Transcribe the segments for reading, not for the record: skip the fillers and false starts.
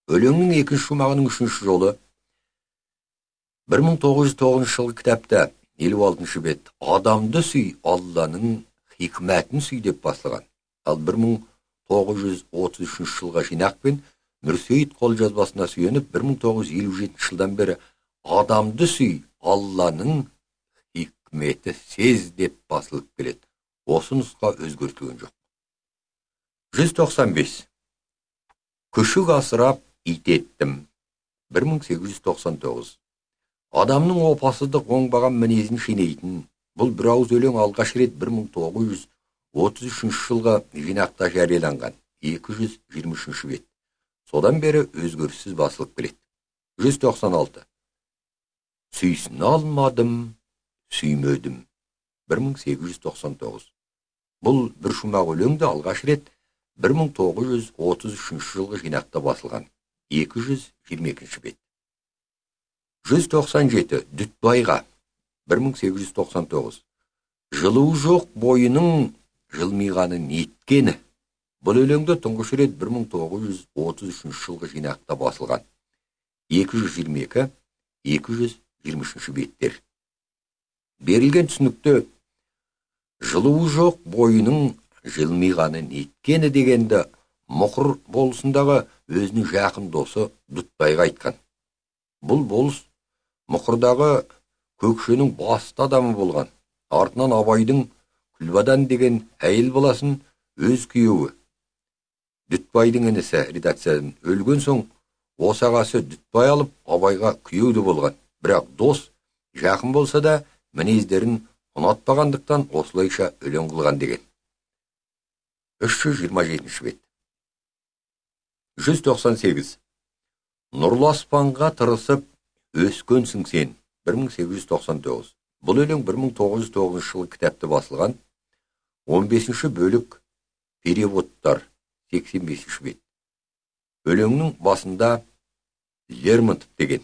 Өлеңнің екінші шумағының үшінші жолы 1909 жылғы кітапта 56 бет «Адамды сүй, Алланың хикмәтін сүй» деп басылған. Ал 1933 жылға жинақпен Мүрсейіт қолжазбасына сүйеніп 1957 жылдан бері «Адамды сүй, Алланың хикметі сез» деп басылып келеді. Осы нұсқа өзгертілген жоқ. 195. Күшік асырап ит еттім. 1899. Адамның опасыздық оңбаған мінезін шенейтін бұл бір ауыз өлең алғаш рет 1933 жылғы жинақта жарияланған. 223 бет. Содан бері өзгеріссіз басылып келеді. 196. Сүйсін алмадым, сүймедім. 1899. Бұл бір шумақ өлеңді алғаш рет 1933 жылғы жинақта басылған. 222 бет. 197. Дүтбайға. 1899. Жылуы жоқ бойының жылмиғаны неткені. Бұл өлеңді тұңғыш рет 1933 жылғы жинақта басылған. 222-223 беттер. Берілген түсінікті жылуы жоқ бойының жылмиғаны неткені дегенді мұқыр болысындағы өзінің жақын досы Дүтбайға айтқан. Бұл болыс мұқырдағы көкшенің басты адамы болған. Артынан Абайдың Күлбадан деген әйел баласын өз күйеуі Дүтбайдың інісі редакциядан өлген соң осағасы Дүтбай алып Абайға күйеуді болған. Бірақ дос жақын болса да мінездерін ұнатпағандықтан осылайша өлең қылған деген. 327 бет. 198. Нұрлы аспанға тырысып өскенсің сен. 1899. Бұл өлең 1909 жылы кітапта басылған. 15 бөлік переводтар. 85 бет. Өлеңнің басында Лермонтов деген.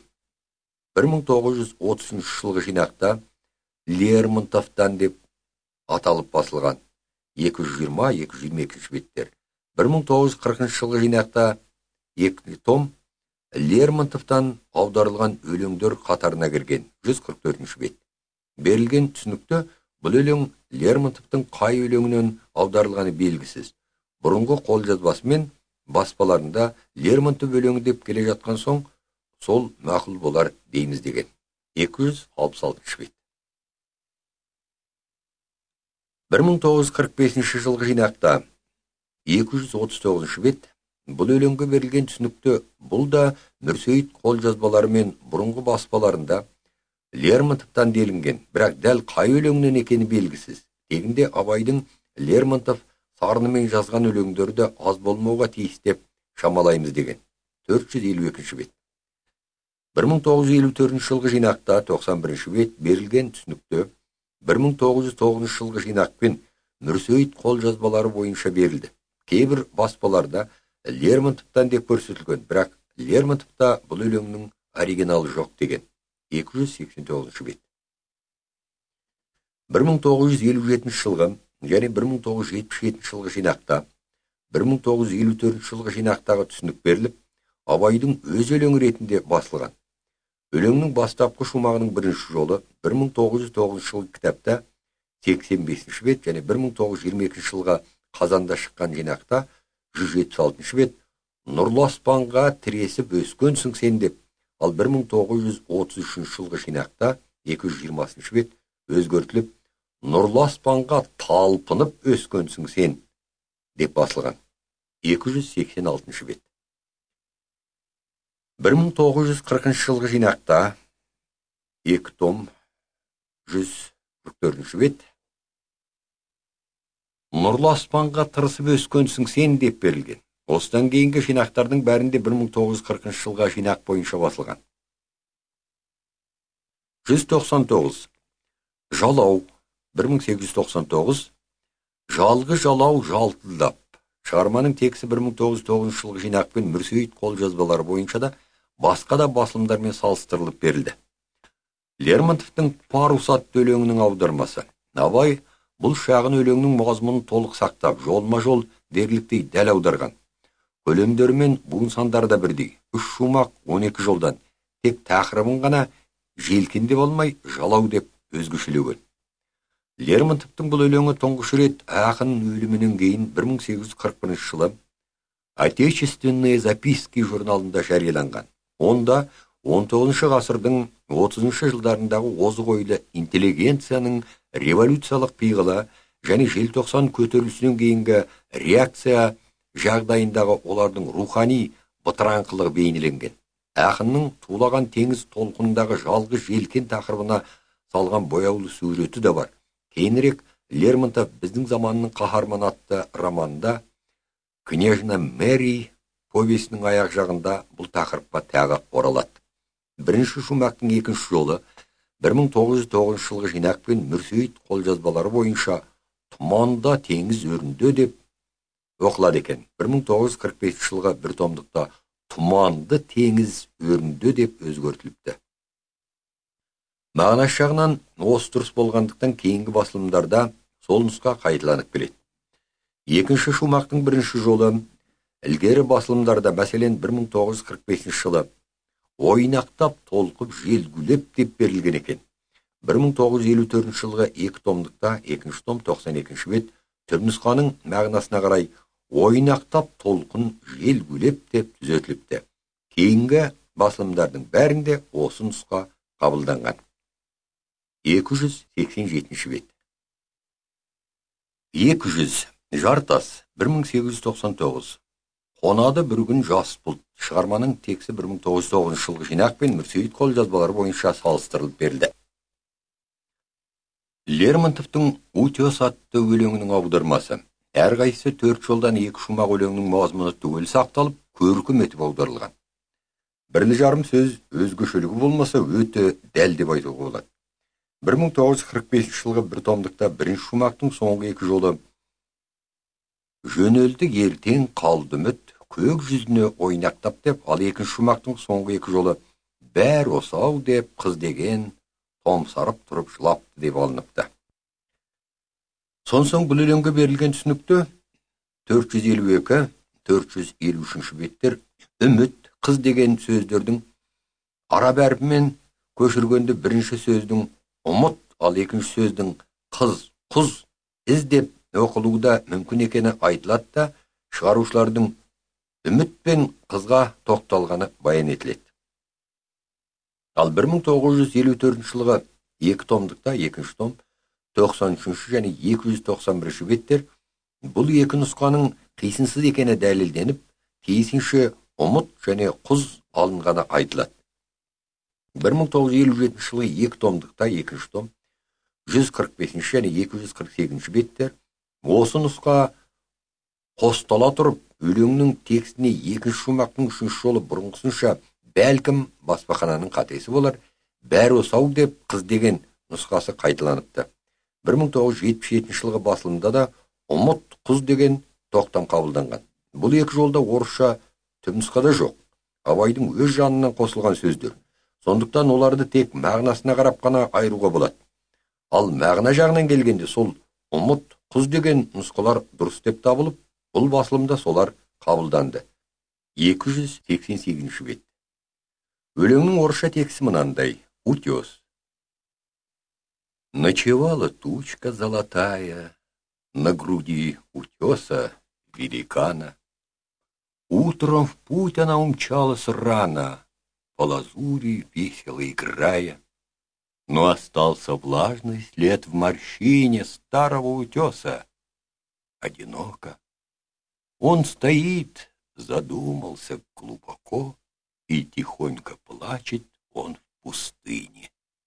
1930 жылғы жинақта Лермонтовтан деп аталып басылған. 220-222 беттер. 1940 жылғы жинақта 2 том Лермонтовтан аударылған өлеңдер қатарына кірген. 144 бет. Берілген түсінікті бұл өлең Лермонтовтың қай өлеңінен аударылғаны белгісіз. Бұрынғы қолжазбасымен баспаларында Лермонтов өлеңі деп келе жатқан соң, сол мақұл болар дейміз деген. 266 бет. 1945 жылғы жинақта 239 бет. Бұл өлеңге берілген түсінікті бұл да Мүрсейіт қолжазбалары мен бұрынғы баспаларында Лермонтовтан делінген, бірақ дәл қай өлеңнен екені белгісіз. Тегінде Абайдың Лермонтов сарынымен жазған өлеңдері де аз болмауға тиіс деп шамалаймыз деген. 452 бет. 1954 жылғы жинақта 91 бет берілген түсінікті 1909 жылғы жинақпен Мүрсейіт қолжазбалары бойынша берілді. Кейбір баспаларда Лермонтовтан деп көрсетілген, бірақ Лермонтовта бұл өлеңнің оригиналы жоқ деген. 289 бет. 1957 жылғы және 1977 жылғы жинақта 1954 жылғы жинақтағы түсінік беріліп, Абайдың өз өлеңі ретінде басылған. Өлеңнің бастапқы шумағының бірінші жолы 1909 жылғы кітапта 85 бет және 1922 жылға қазанда шыққан жинақта 176 бет «Нұрлы аспанға тіресіп өскенсің сен» деп, ал 1933 жылғы жинақта 220 бет өзгертіліп «Нұрлы аспанға талпынып өскенсің сен» деп басылған. 286 бет. 1940 жылғы жинақта 2 том 144 бет «Нұрлы аспанға тырысып өскенсің сен» деп берілген. Осыдан кейінгі жинақтардың бәрінде 1940 жылға жинақ бойынша басылған. 199. Жалау. 1899. Жалғы жалау жалтылдап. Шығарманың тексті 1909 жылғы жинақпен Мүрсейіт қолжазбалары бойынша да басқа да басылымдармен салыстырылып берілді. Лермонтовтың «Парус» атты өлеңінің аудармасы. Абай бұл шағын өлеңнің мазмұнын толық сақтап, жолма-жол дерліктей дәл аударған. Көлемдері мен буын сандары да бірдей. 3 шумақ 12 жолдан, тек тақырыбын ғана желкен деп алмай, жалау деп өзгешелеген. Лермонтовтың бұл өлеңі тұңғыш рет ақын өлімінен кейін 1841 жылы Отечественные записки журналында жарияланған. Онда 19 ғасырдың 30 жылдарындағы озық ойлы интеллигенцияның революциялық пиғылы және желтоқсан көтерілісінен кейінгі реакция жағдайындағы олардың рухани бытыраңқылығы бейнеленген. Ақынның тулаған теңіз толқынындағы жалғыз желкен тақырыбына салған бояулы суреті де бар. Кейінірек Лермонтов біздің заманның қаһарманы атты романында «Княжна Мэри» повесінің аяқ жағында бұл тақырыпқа тағы оралады. Бірінші шумақтың екінші жолы 1909 жылғы жинақпен Мүрсейіт қолжазбалары бойынша «Тұманда теңіз өрінде» деп оқылады екен. 1945 жылғы бір томдықта «Тұманды теңіз өрінде» деп өзгертіліпті. Мағынасы жағынан осы дұрыс болғандықтан кейінгі басылымдарда сол нұсқа қайталанып келеді. Екінші шумақтың бірінші жолы ілгері басылымдарда, мәселен 1945 жылы ойнақтап толқып желгулеп деп берілген екен. 1954 жылғы екі томдықта, екінші том 92 бет, түпнұсқаның мағынасына қарай ойнақтап толқын желгулеп деп түзетіліпті. Кейінгі басылымдардың бәрінде осы нұсқа қабылданған. 287 бет. 200. Жартас 1899. Қонады бір күн жас бұлт. Шығарманың тексі 1909 жылғы жинақ пен Мүрсейіт қолжазбалары бойынша салыстырылып берілді. Лермонтовтың «Утес» атты өлеңінің аудармасы. Әрқайсысы 4 жолдан 2 шумақ өлеңнің мазмұны түгел сақталып, көркем етіп аударылған. Бірлі жарым сөз өзгешелігі болмаса өте дәл деп айтуға болады. 1945 жылғы бір томдықта бірінші шумақтың соңғы 2 жолы «Жөнелді ертең қалды үміт, көк жүзіне ойнақтап» деп, ал екінші шумақтың соңғы 2 жолы «Бәр осау» деп, қыз деген томсарып тұрып жылапты деп алыныпты. Сонсоң бұл өлеңге берілген түсінікті 452-453 беттер үміт, қыз деген сөздердің араб әрпімен көшіргенде бірінші сөздің ұмыт, ал екінші сөздің қыз, құз, із деп оқылуында мүмкін екені айтылады да, шығарушылардың үміт пен қызға тоқталғаны баян етіледі. Ал 1954 жылғы 2 томдықта, екінші том 93 және 291 беттер бұл екі нұсқаның қисынсыз екені дәлелденіп, тиісінше ұмыт және құз алынғаны айтылады. 1957 жылы 2 томдықта, екінші том 145 және 248 беттер осы нұсқа қостала тұрып, өлеңнің текстіне екінші шумақтың үшінші жолы бұрынғысынша бәлкім баспахананың қатесі болар, бәр осау деп қыз деген нұсқасы қайталаныпты. 1977 жылғы басылымда да ұмыт, құз деген тоқтам қабылданған. Бұл екі жолда орысша түпнұсқада жоқ, Абайдың өз жанынан қосылған сөздер. Сондықтан оларды тек мағынасына қарап қана айыруға болады. Ал мағына жағынан келгенде сол ұмыт, құз деген нұсқалар дұрыс деп табылып, бұл басылымда солар қабылданды. 288 бет. Өлеңнің орысша тексті мынандай: «Утес». Ночевала тучка золотая на груди утеса великана. Утром в путь она умчалась рано, по лазури весело играя. Но остался влажный след в морщине старого утеса. Одиноко он стоит, задумался глубоко, и тихонько плачет он в пустыне.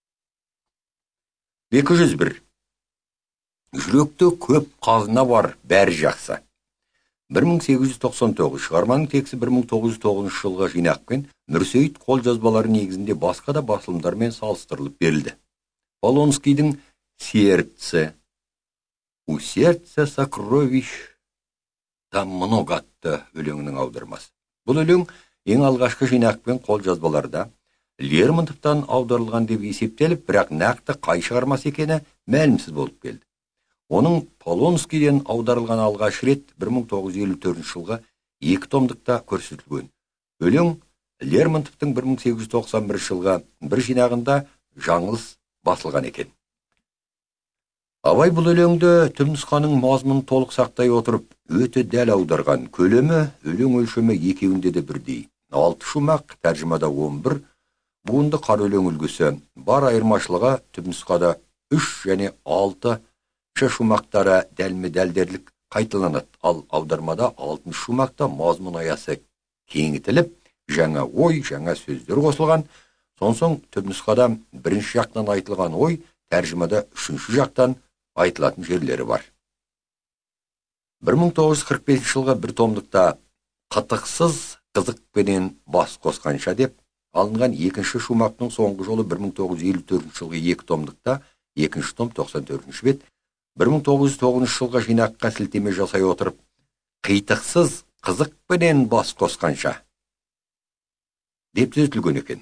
201. Жүректе көп қазына бар, бәрі жақсы. 1899. Шығарманың тексті 1909 жылғы жинақпен Мүрсейіт қолжазбалары негізінде басқа да басылымдармен салыстырылып берілді. Полонскийдің «Сердце». «У сердца сокровищ там много» атты өлеңінің аудармасы. Бұл өлең ең алғашқы жинақпен қолжазбаларда Лермонтовтан аударылған деп есептеліп, бірақ нақты қай шығармасы екені мәлімсіз болып келді. Оның Полонскийден аударылған алғаш рет 1954 жылғы 2 томдықта көрсетілген. Өлең Лермонтовтың 1891 жылғы бір жинағында жаңылыс басылған екен. Абай бұл өлеңді түпнұсқаның мазмұнын толық сақтай отырып, өте дәл аударған. Көлемі, өлең өлшемі екеуінде де бірдей. 6 шумақ, тәржімада 11, буынды қар өлең үлгісі. Бар айырмашылығы түпнұсқада 3 және 6 шумақтары дәлме-дәлдерлік қайталанады. Ал аудармада 6 шумақта мазмұн аясы кеңітіліп, жаңа ой, жаңа сөздер қосылған. Сонсоң түпнұсқада бірінші жақтан айтылған ой, тәржімада үшінші жақтан айтылатын жерлері бар. 1945 жылғы бір томдықта қытықсыз қызықпенен бас қосқанша деп алынған екінші шумақтың соңғы жолы 1954 жылғы 2 томдықта, екінші том 94 бет, 1909 жылғы жинаққа сілтеме жасай отырып, қитықсыз қызықпенен бас қосқанша деп түзетілген екен.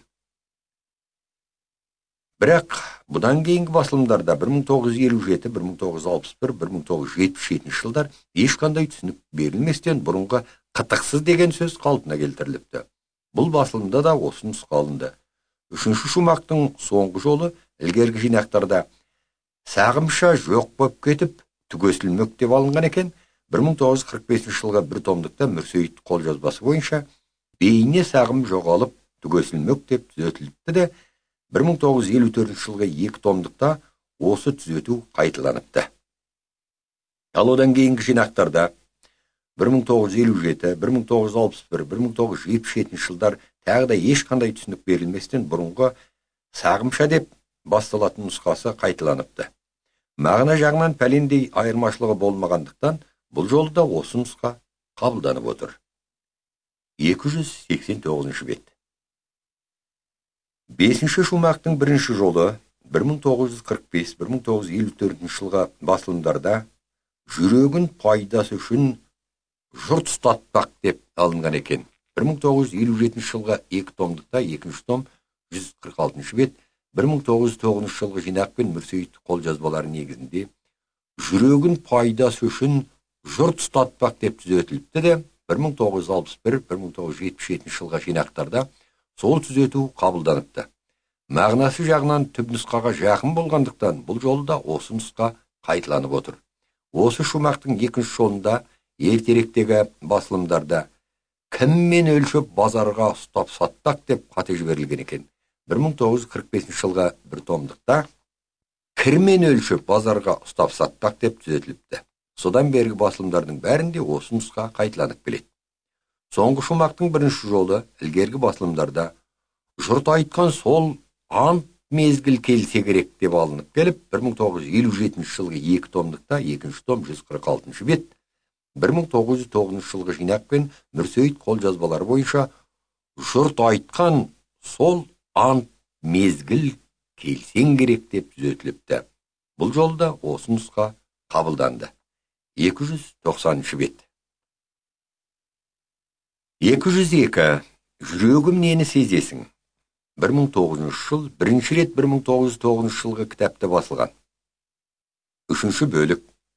Бірақ бұдан кейінгі басылымдарда 1957, 1961, 1977 жылдар ешқандай түсінік берілместен бұрынғы қытықсыз деген сөз қалпына келтіріліпті. Бұл басылымда да осы нұсқа алынды. Үшінші шумақтың соңғы жолы ілгергі жинақтарда сағымша жоқ боп кетіп, түгесілмек деп алынған екен. 1945 жылғы бір томдықта Мүрсейіт қолжазбасы бойынша бейне сағым жоғалып, түгесілмек деп түзетіліпті де, 1954 жылғы 2 томдықта осы түзету қайталаныпты. Ал одан кейінгі жинақтарда 1957, 1961, 1977 жылдар тағы да ешқандай түсінік берілместен бұрынғы сағымша деп басталатын нұсқасы қайталаныпты. Мағына жағынан пәлендей айырмашылығы болмағандықтан, бұл жолы да осы нұсқа қабылданып отыр. 289 бет. 5-ші шумақтың бірінші жолы 1945-1954 жылғы басылымдарда жүрегін пайдасы үшін жұрт ұстатпақ деп алынған екен. 1957 жылғы 2 томдықта, 2 том 146 бет, 1909 жылғы жинақпен Мүрсейіт қолжазбалары негізінде жүрегін пайдасы үшін жұрт ұстатпақ деп түзетіліпті де, 1961-1977 жылғы жинақтарда сол түзету қабылданыпты. Мағынасы жағынан түпнұсқаға жақын болғандықтан, бұл жолы да осы нұсқа қайталанып отыр. Осы шумақтың екінші жолында ертеректегі басылымдарда кіммен өлшеп базарға ұстап сатпақ деп қате жіберілген екен. 1945 жылғы бір томдықта кірмен өлшеп базарға ұстап сатпақ деп түзетіліпті. Содан бергі басылымдардың бәрінде осы нұсқа қайталанып келеді. Соңғы шумақтың бірінші жолы ілгергі басылымдарда жұрт айтқан сол ант мезгіл келсе керек деп алынып келіп, 1957 жылғы 2 томдықта, 2 том 146 бет, 1909 жылғы жинақпен Мүрсейіт қолжазбалары бойынша жұрт айтқан сол ант мезгіл келсең керек деп түзетіліпті. Бұл жолда осы нұсқа қабылданды. 290 бет. 202. Жүрегім нені сезесің? 1900 жыл, бірінші рет 1909 жылғы кітапта басылған. 3 бөлік.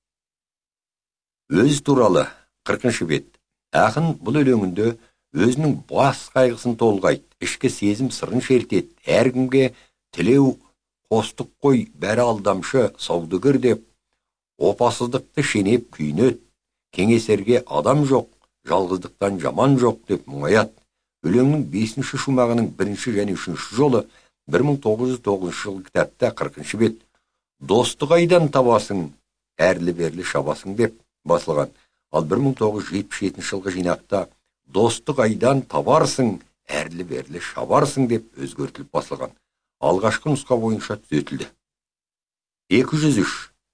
Өз туралы 40 бет. Ақын бұл өлеңінде өзінің бас қайғысын толғайды, ішкі сезім сырын шертеді, әркімге тілеу қостық қой, бәрі алдамшы, саудагер деп, опасыздықты шенеп күйінеді, кеңесерге адам жоқ, жалғыздықтан жаман жоқ деп мұңаяды. Өлеңнің 5-ші шумағының 1 және 3 жолы 1909 жылғы кітапта 40 бет. Досты қайдан табасың, әрлі-берлі шабасың деп басылған. Ал 1977 жылғы жинақта досты қайдан табарсың, әрлі-берлі шабарсың деп өзгертіліп басылған. Алғашқы нұсқа бойынша түзетілді. 203.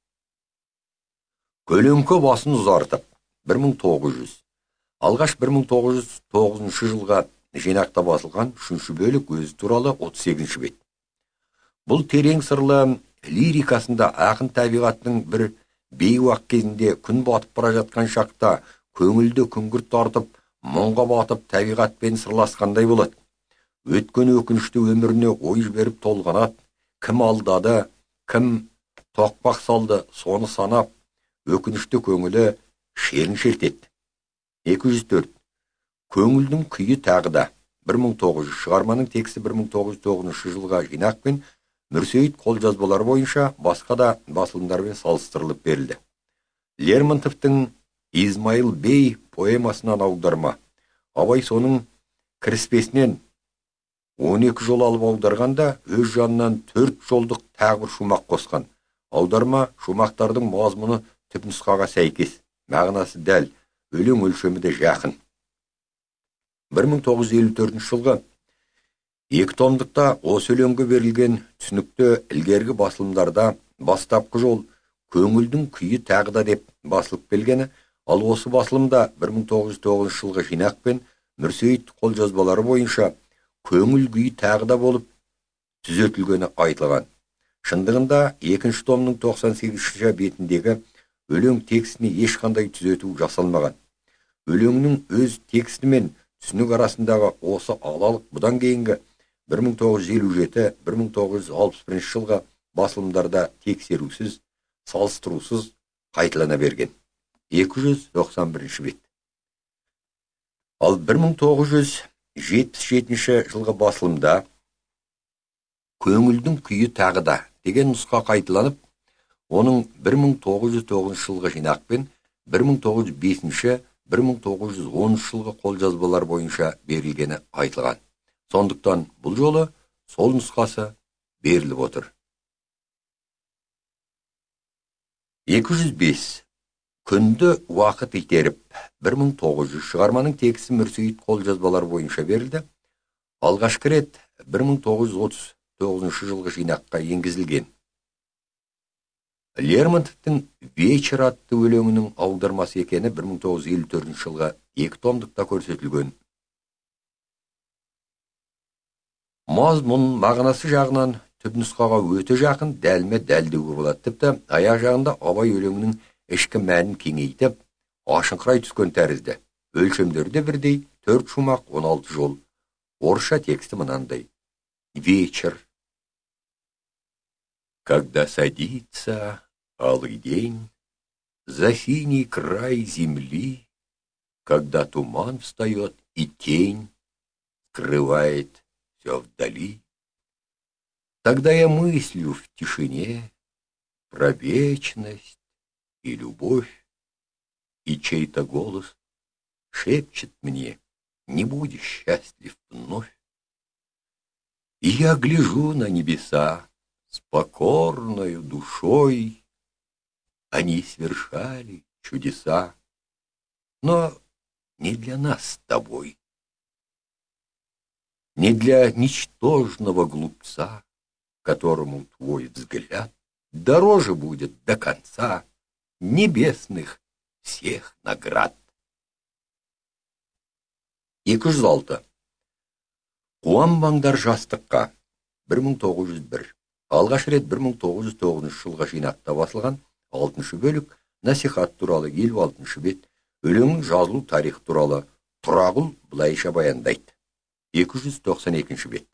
Көлеңке басын ұзартып 1900. Алғаш 1909 жылға жинақта басылған 3 бөлік өзі туралы 38 бет. Бұл терең сырлы лирикасында ақын табиғаттың бір бейуақ кезінде күн батып бара жатқан шақта көңілді күңгірт тартып, мұңға батып табиғатпен сырласқандай болады. Өткен өкінішті өміріне ой жіберіп толғанады, кім алдады, кім тоқпақ салды, соны санап, өкінішті көңілі шерін шертеді. 204. Көңілдің күйі тағы да 1900, шығарманың тексті 1909 жылға жинақпен Мүрсейіт қолжазбалары бойынша басқа да басылымдармен салыстырылып берілді. Лермонтовтың Измаил Бей поэмасынан аударма. Абай соның кіріспесінен 12 жол алып аударғанда өз жанынан 4 жолдық тағы бір шумақ қосқан. Аударма шумақтардың мазмұны түпнұсқаға сәйкес, мағынасы дәл, өлең өлшемі де жақын. 1954 жылғы 2 томдықта осы өлеңге берілген түсінікті ілгергі басылымдарда бастапқы жол көңілдің күйі тағы да деп басылып келгені, ал осы басылымда 1909 жылғы жинақпен Мүрсейіт қолжазбалары бойынша көңіл күйі тағы да болып түзетілгені айтылған. Шындығында 2 томның 98 бетіндегі өлең текстіне ешқандай түзету жасалмаған. Өлеңнің өз тексті мен түсінік арасындағы осы алалық бұдан кейінгі 1957-1961 жылға басылымдарда тексерусіз, салыстырусыз қайталана берген. 291 бет. Ал 1977 жылғы басылымда көңілдің күйі тағы да деген нұсқа қайталанып, оның 1909 жылғы жинақпен 1905-1910 жылғы қолжазбалар бойынша берілгені айтылған. Сондықтан бұл жолы сол нұсқасы беріліп отыр. 205. Күнді уақыт итеріп 1900 шығарманың тексті Мүрсейіт қолжазбалар бойынша берілді. Алғашқы рет 1939 жылғы жинаққа енгізілген. Лермонтовтың «Вечер» атты өлеңінің аудармасы екені 1954 жылға 2 томдықта көрсетілген. Мазмұн мағынасы жағынан түпнұсқаға өте жақын, дәлме-дәл деуге болады. Тіпті аяқ жағында Абай өлеңінің ішкі мәнін кеңейтіп, ашыңқырай түскен тәрізді. Өлшемдері де бірдей, 4 шумақ, 16 жол. Орысша тексті мынандай. Вечер. Когда садится алый день за синий край земли, когда туман встает и тень скрывает все вдали, тогда я мыслю в тишине про вечность и любовь, и чей-то голос шепчет мне: не будешь счастлив вновь. И я гляжу на небеса с покорною душой, они свершали чудеса, но не для нас с тобой, не для ничтожного глупца, которому твой взгляд дороже будет до конца небесных всех наград. 206. Қуанбаңдар жастыққа 1901. Алғаш рет 1909 жылға жинақта басылған 6 бөлік насихат туралы 56 бет, өлеңнің жазылу тарихы туралы Тұрағұл былайша баяндайды. 292 бет.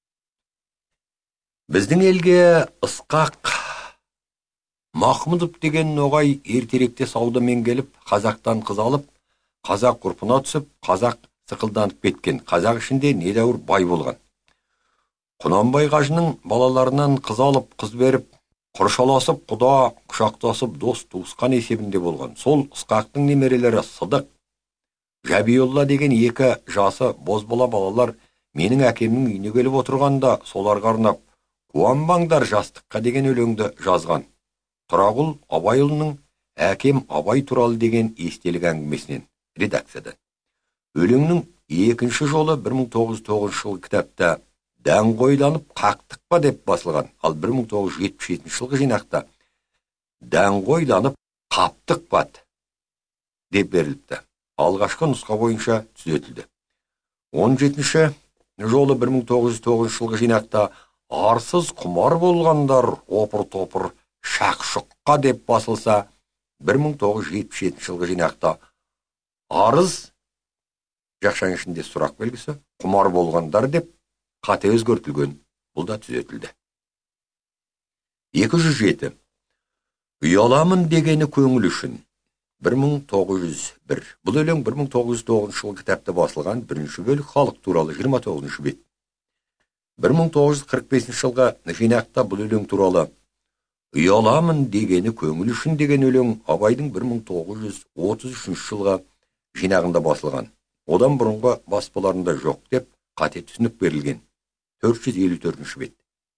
Біздің елге Ысқақ Махмұдов деген ноғай ертеректе саудамен келіп, қазақтан қыз алып, қазақ ғұрпына түсіп, қазақ сықылданып кеткен, қазақ ішінде недәуір бай болған. Құнанбай қажының балаларынан қыз алып, қыз беріп, құршаласып, құда, құшақтасып, дос туысқан есебінде болған. Сол Ысқақтың немерелері Сыдық, Жәбиолла деген 2 жасы бозбала балалар менің әкемнің үйіне келіп отырғанда, соларға арнап «Қуанбаңдар жастыққа» деген өлеңді жазған. Тұрағұл Абайұлының «Әкем Абай туралы» деген естелік әңгімесінен, редакциядан. Өлеңнің 2 жолы 1909 жылғы кітапта «Даңғойланып қақтық па» деп басылған, ал 1977 жылғы жинақта «Даңғойланып қаптық па» деп беріліпті. Алғашқы нұсқа бойынша түзетілді. 17 жолы 1909 жылғы жинақта «Арсыз құмар болғандар опыр-топыр шақ-шұққа» деп басылса, 1977 жылғы жинақта «Арыз» жақшаң ішінде сұрақ белгісі, құмар болғандар деп қате өзгертілген. Бұл да түзетілді. 207. Ұяламын дегені көңіл үшін 1901. Бұл өлең 1909 жылғы кітапта басылған бірінші бөлік халық туралы 29 бет. 1945 жылғы жинақта бұл өлең туралы ұяламын дегені көңіл үшін деген өлең Абайдың 1933 жылғы жинағында басылған. Одан бұрынғы баспаларында жоқ деп қате түсінік берілген. 454 бет.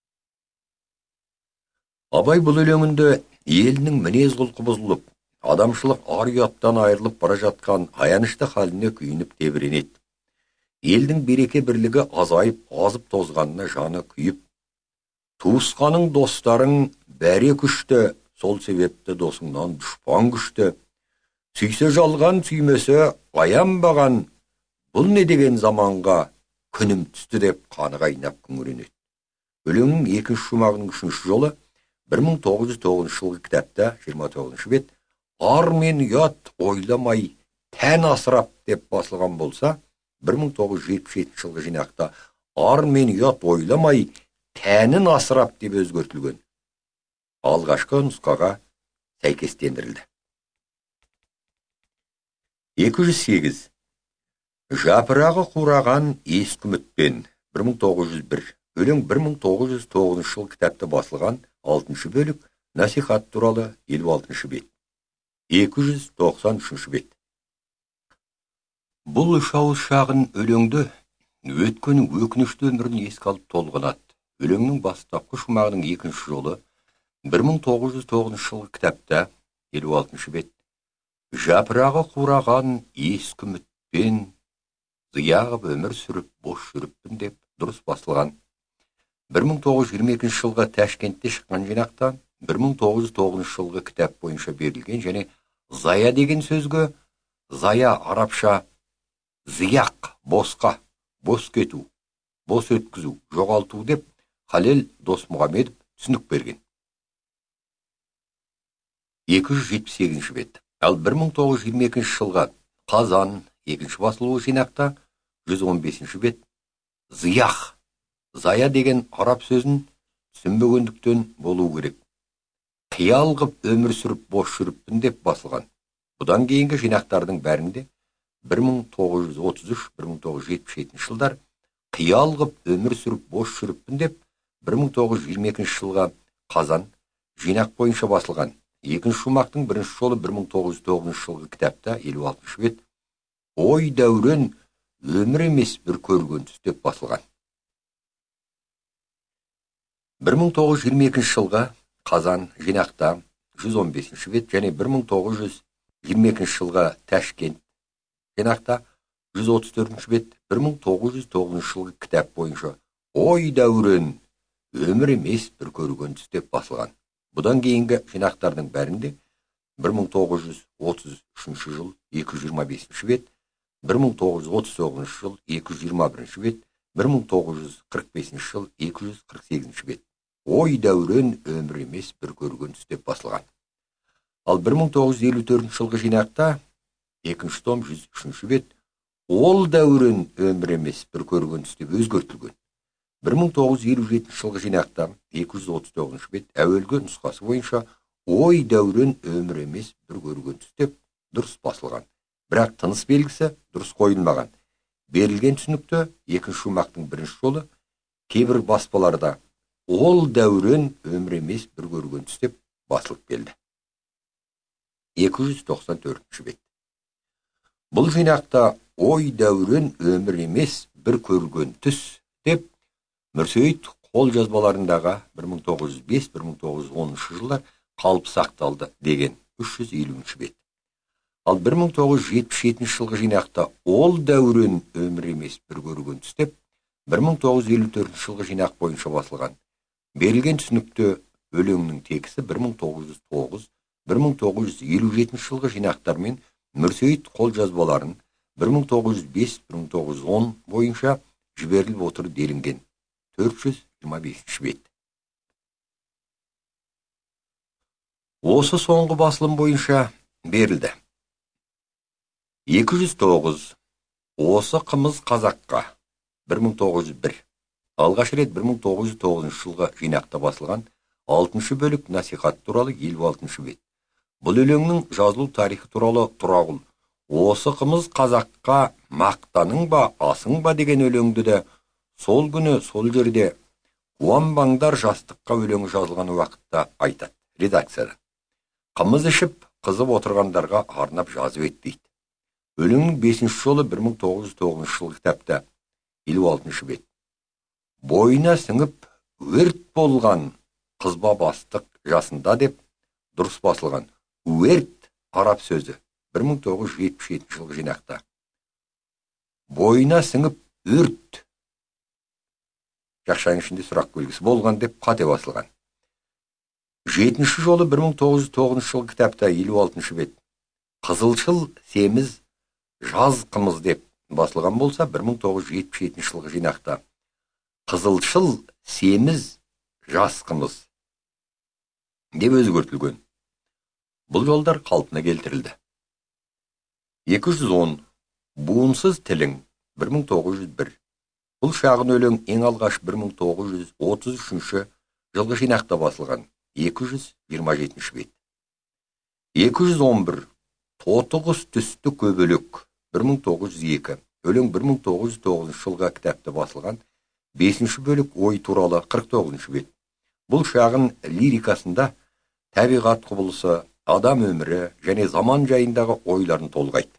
Абай бұл өлеңінде елінің мінез құлқы бұзылып, адамшылық ар-ұяттан айырылып бара жатқан аянышты халіне күйініп тебіренеді. Елдің береке бірлігі азайып, азып тозғанына жаны күйіп, туысқаның достарың бәре күшті, сол себепті досыңнан дұшпан күшті, сүйсе жалған, сүймесе аянбаған, бұл не деген заманға күнім түсті деп қаны қайнап күңіренеді. Өлеңнің екінші шумағының үшінші жолы 1909 жылғы кітапта 29 бет ар мен ұят ойламай тән асырап деп басылған болса, 1977 жылғы жинақта ар мен ұят ойламай тәнін асырап деп өзгертілген. Алғашқы нұсқаға сәйкестендірілді. 208. Жапырағы қураған ескі үмітпен 1901. Өлең 1909 жыл кітапта басылған 6-шы бөлік насихат туралы 56-шы бет. 293 бет. Бұл үш ауыз шағын өлеңді өткен өкінішті өмірін еске алып толғанады. Өлеңнің бастапқы шумағының екінші жолы 1909 жылғы кітапта 56-шы бет. Жапырағы қураған ескі үмітпен зияғып өмір сүріп бос жүріппін деп дұрыс басылған. 1922 жылғы Ташкентте шыққан жинақта 1909 жылғы кітап бойынша берілген және зая деген сөзге зая арабша зияқ, босқа, бос кету, бос өткізу, жоғалту деп Халел Досмұхамедов түсінік берген. 278 бет. Ал 1922 жылғы Қазан екінші басылуы жинақта 115 бет зияқ, зая деген араб сөзін түсінбегендіктен болу керек. Қиял қып өмір сүріп бос жүріппін деп басылған. Бұдан кейінгі жинақтардың бәрінде 1933-1977 жылдар қиял қып өмір сүріп бос жүріппін деп 1922 жылға Қазан жинақ бойынша басылған. Екінші шумақтың бірінші жолы 1909 жылғы кітапта 56 бет ой дәурен өмір емес бір көрген түс деп басылған. 1922 жылға Қазан жинақта 115 бет және 1922 жылға Ташкент жинақта 134 бет 1909 жылғы кітап бойынша ой дәурен өмір емес бір көрген түс деп басылған. Бұдан кейінгі жинақтардың бәрінде 1933 жыл 225 бет, 1939 жыл 221 бет, 1945 жыл 248 бет. Ой дәурен өмір емес бір көрген түс деп басылған. Ал 1954 жылғы жинақта екінші том 103 бет ол дәурен өмір емес бір көрген түс деп өзгертілген. 1957 жылғы жинақта 239 бет әуелгі нұсқасы бойынша ой дәурен өмір емес бір көрген түс деп дұрыс басылған. Бірақ тыныс белгісі дұрыс қойылмаған. Берілген түсінікті екінші шумақтың бірінші жолы кейбір баспаларда ол дәурен өмір емес бір көрген түс деп басылып келді. 294 бет. Бұл жинақта ой дәурен өмір емес бір көрген түс деп Мүрсейіт қол жазбаларындағы 1905-1910 жылдар қалып сақталды деген 350 бет. Ал 1977 жылғы жинақта ол дәурен өмір емес бір көрген түс деп 1954 жылғы жинақ бойынша басылған. Берілген түсінікті өлеңнің тексті 1909-1957 жылғы жинақтармен Мүрсейіт қол жазбаларын 1905-1910 бойынша жіберіліп отыр делінген. 425 бет. Осы соңғы басылым бойынша берілді. 209. Осы қымыз қазаққа 1901. Алғаш рет 1909 жылғы жинақта басылған 6-шы бөлік насихат туралы 56 бет. Бұл өлеңнің жазылу тарихы туралы Тұрағұл осы қымыз қазаққа мақтаның ба асың ба деген өлеңді де сол күні сол жерде қуанбаңдар жастыққа өлеңі жазылған уақытта айтады редакцияда. Қымыз ішіп қызып отырғандарға арнап жазып еді дейді. Өлеңнің 5-ші жолы 1909 жылғы кітапта 56-шы бет. Бойына сіңіп өрт болған қызба бастық жасында деп дұрыс басылған. Өрт араб сөзі 1977 жылғы жинақта. Бойына сіңіп өрт жақшаның ішінде сұрақ белгісі болған деп қате басылған. 7-ші жолы 1909 жылғы кітапта 56-шы бет. Қызылшыл семіз жаз қымыз деп басылған болса, 1977 жылғы жинақта қызылшыл семіз жас қымыз деп өзгертілген. Бұл жолдар қалпына келтірілді. 210. Буынсыз тілің 1901. Бұл шағын өлең ең алғаш 1933 жылғы жинақта басылған. 227 бет. 211. Тотығыз түсті көбелек 1902. Өлең 1909 жылғы кітапта басылған. 5-ші бөлік ой туралы 49 бет. Бұл шағын лирикасында табиғат құбылысы, адам өмірі және заман жайындағы ойларын толғайды.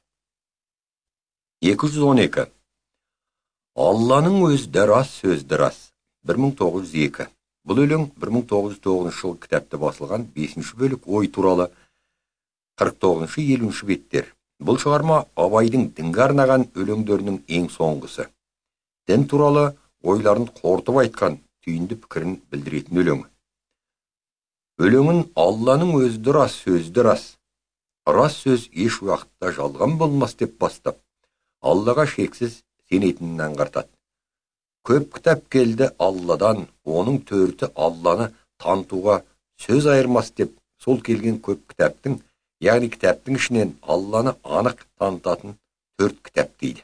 212. Алланың өзі рас, сөзді рас 1902. Бұл өлең 1909 жылғы кітапта басылған. 5-ші бөлік ой туралы 49-50 беттер. Бұл шығарма Абайдың дінге арнаған өлеңдерінің ең соңғысы. Дін туралы ойларын қорытып айтқан түйінді пікірін білдіретін өлеңі. Өлеңін Алланың өзі рас, сөзді рас. Рас сөз еш уақытта жалған болмас деп бастап, Аллаға шексіз сенетінін аңғартады. Көп кітап келді Алладан, оның төрті Алланы танытуға сөз айырмас деп, сол келген көп кітаптың, яғни кітаптың ішінен Алланы анық танытатын 4 кітап дейді.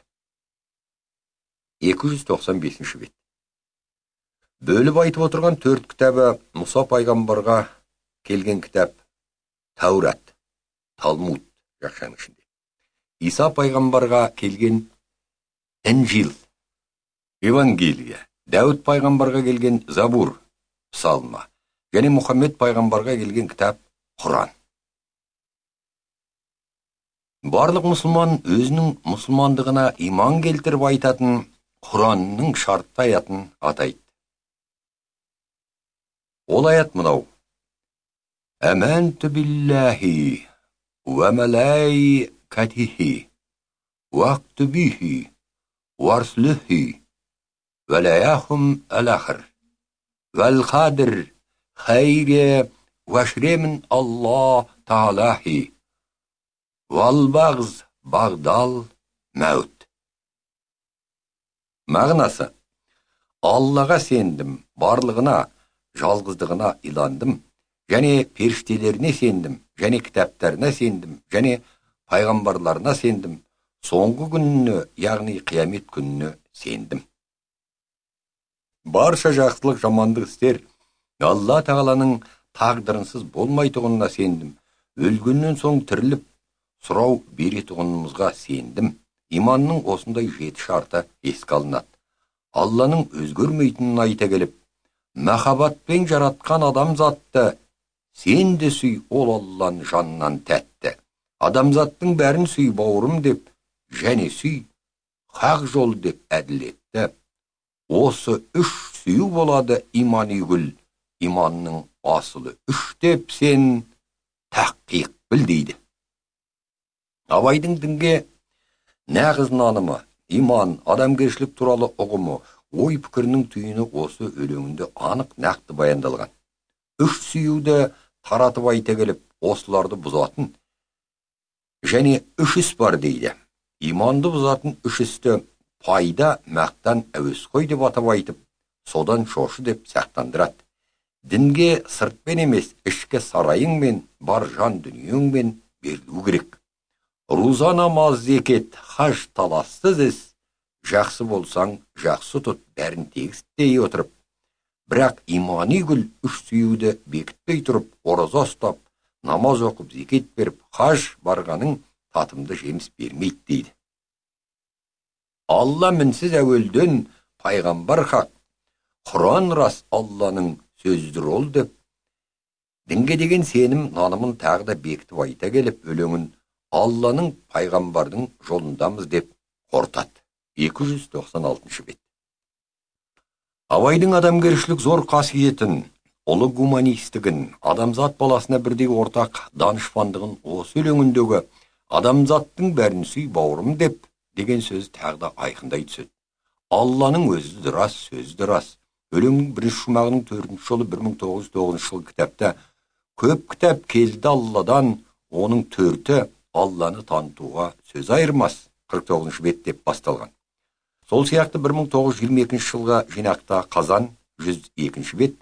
295 бет. Бөліп айтып отырған 4 кітабы Мұса пайғамбарға келген кітап Таурат, Талмуд жақшаның ішінде. Иса пайғамбарға келген Инжил, Евангелия, Дәуд пайғамбарға келген Забур, Псалма, және Мұхаммед пайғамбарға келген кітап Құран. Барлық мұсылман өзінің мұсылмандығына иман келтіріп айтатын Құранның шартты аятын атайды. Ол аят мынау: Әмәнту биллахи ва малайкатихи ва ктубихи ва рсулихи ва лаяхум алахр вал қадр хайре ва шремін Аллах таалахи вал бағз бағдал мәут. Мағынасы: Аллаға сендім, барлығына, жалғыздығына иландым, және періштелеріне сендім, және кітаптарына сендім, және пайғамбарларына сендім, соңғы күніне, яғни қиямет күніне сендім. Барша жақсылық, жамандық істер Алла тағаланың тағдырынсыз болмайтұғынына сендім, өлгеннен соң тіріліп, сұрау беретұғынымызға сендім. Иманның осындай 7 шарты еске алынады. Алланың өзгермейтінін айта келіп, махаббатпен жаратқан адам затты, сен де сүй, ол Алланы жаннан тәтті. Адамзаттың бәрін сүй бауырым деп, және сүй, хақ жол деп әділетті. Осы 3 сүю болады имани гүл, иманның асылы 3 деп сен тақиқ біл дейді. Абайдың дінге нағыз нанымы, иман, адамгершілік туралы ұғымы, ой пікірінің түйіні осы өлеңінде анық нақты баяндалған. 3 сүюді таратып айта келіп, осыларды бұзатын және 3 іс бар дейді. Иманды бұзатын 3 істі пайда, мақтан, әуесқой деп атап айтып, содан шошы деп сақтандырады. Дінге сыртпен емес, ішкі сарайыңмен, бар жан дүниеңмен берілу керек. Руза, намаз, зекет, хаж талассыз іс, жақсы болсаң, жақсы тұт, бәрін тегістей отырып. Бірақ имани гүл 3 сүюді бекітпей тұрып, ораза ұстап, намаз оқып, зекет беріп, хаж барғаның татымды жеміс бермейді дейді. Алла мінсіз әуелден пайғамбар хақ, Құран рас Алланың сөздір ол деп, дінге деген сенім нанымын тағы да бекітіп айта келіп, өлеңін Алланың пайғамбардың жолындамыз деп қортады. 296 бет. Абайдың адамгершілік зор қасиетін, ұлы гуманистігін, адамзат баласына бірдей ортақ данышпандығын осы өлеңіндегі адамзаттың бәрін сүй бауырым деп деген сөз тағы да айқындай түседі. Алланың өзі рас, сөзі рас. Өлеңнің бірінші шумағының 4-ші жолы 1909 жылғы кітапта көп кітап келді Алладан, оның 4-і Алланы танытуға сөз айырмас 49 бет деп басталған. Сол сияқты 1922 жылғы жинақта Қазан 102 бет,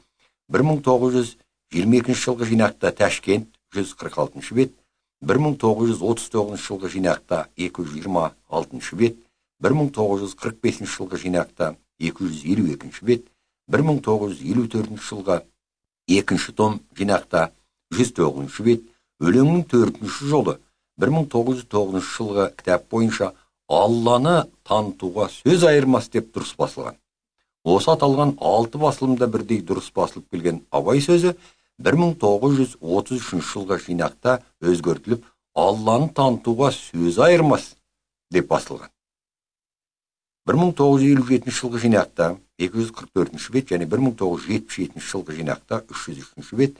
1922 жылғы жинақта Ташкент 146 бет, 1939 жылғы жинақта 226 бет, 1945 жылғы жинақта 252 бет, 1954 жылғы 2 том жинақта 109 бет, өлеңнің 4-ші жолы 1909 жылғы кітап бойынша Алланы танытуға сөз айырмас деп дұрыс басылған. Осы аталған 6 басылымда бірдей дұрыс басылып келген Абай сөзі 1933 жылғы жинақта өзгертіліп, Алланы танытуға сөз айырмас деп басылған. 1957 жылғы жинақта 244 бет және 1977 жылғы жинақта 303 бет,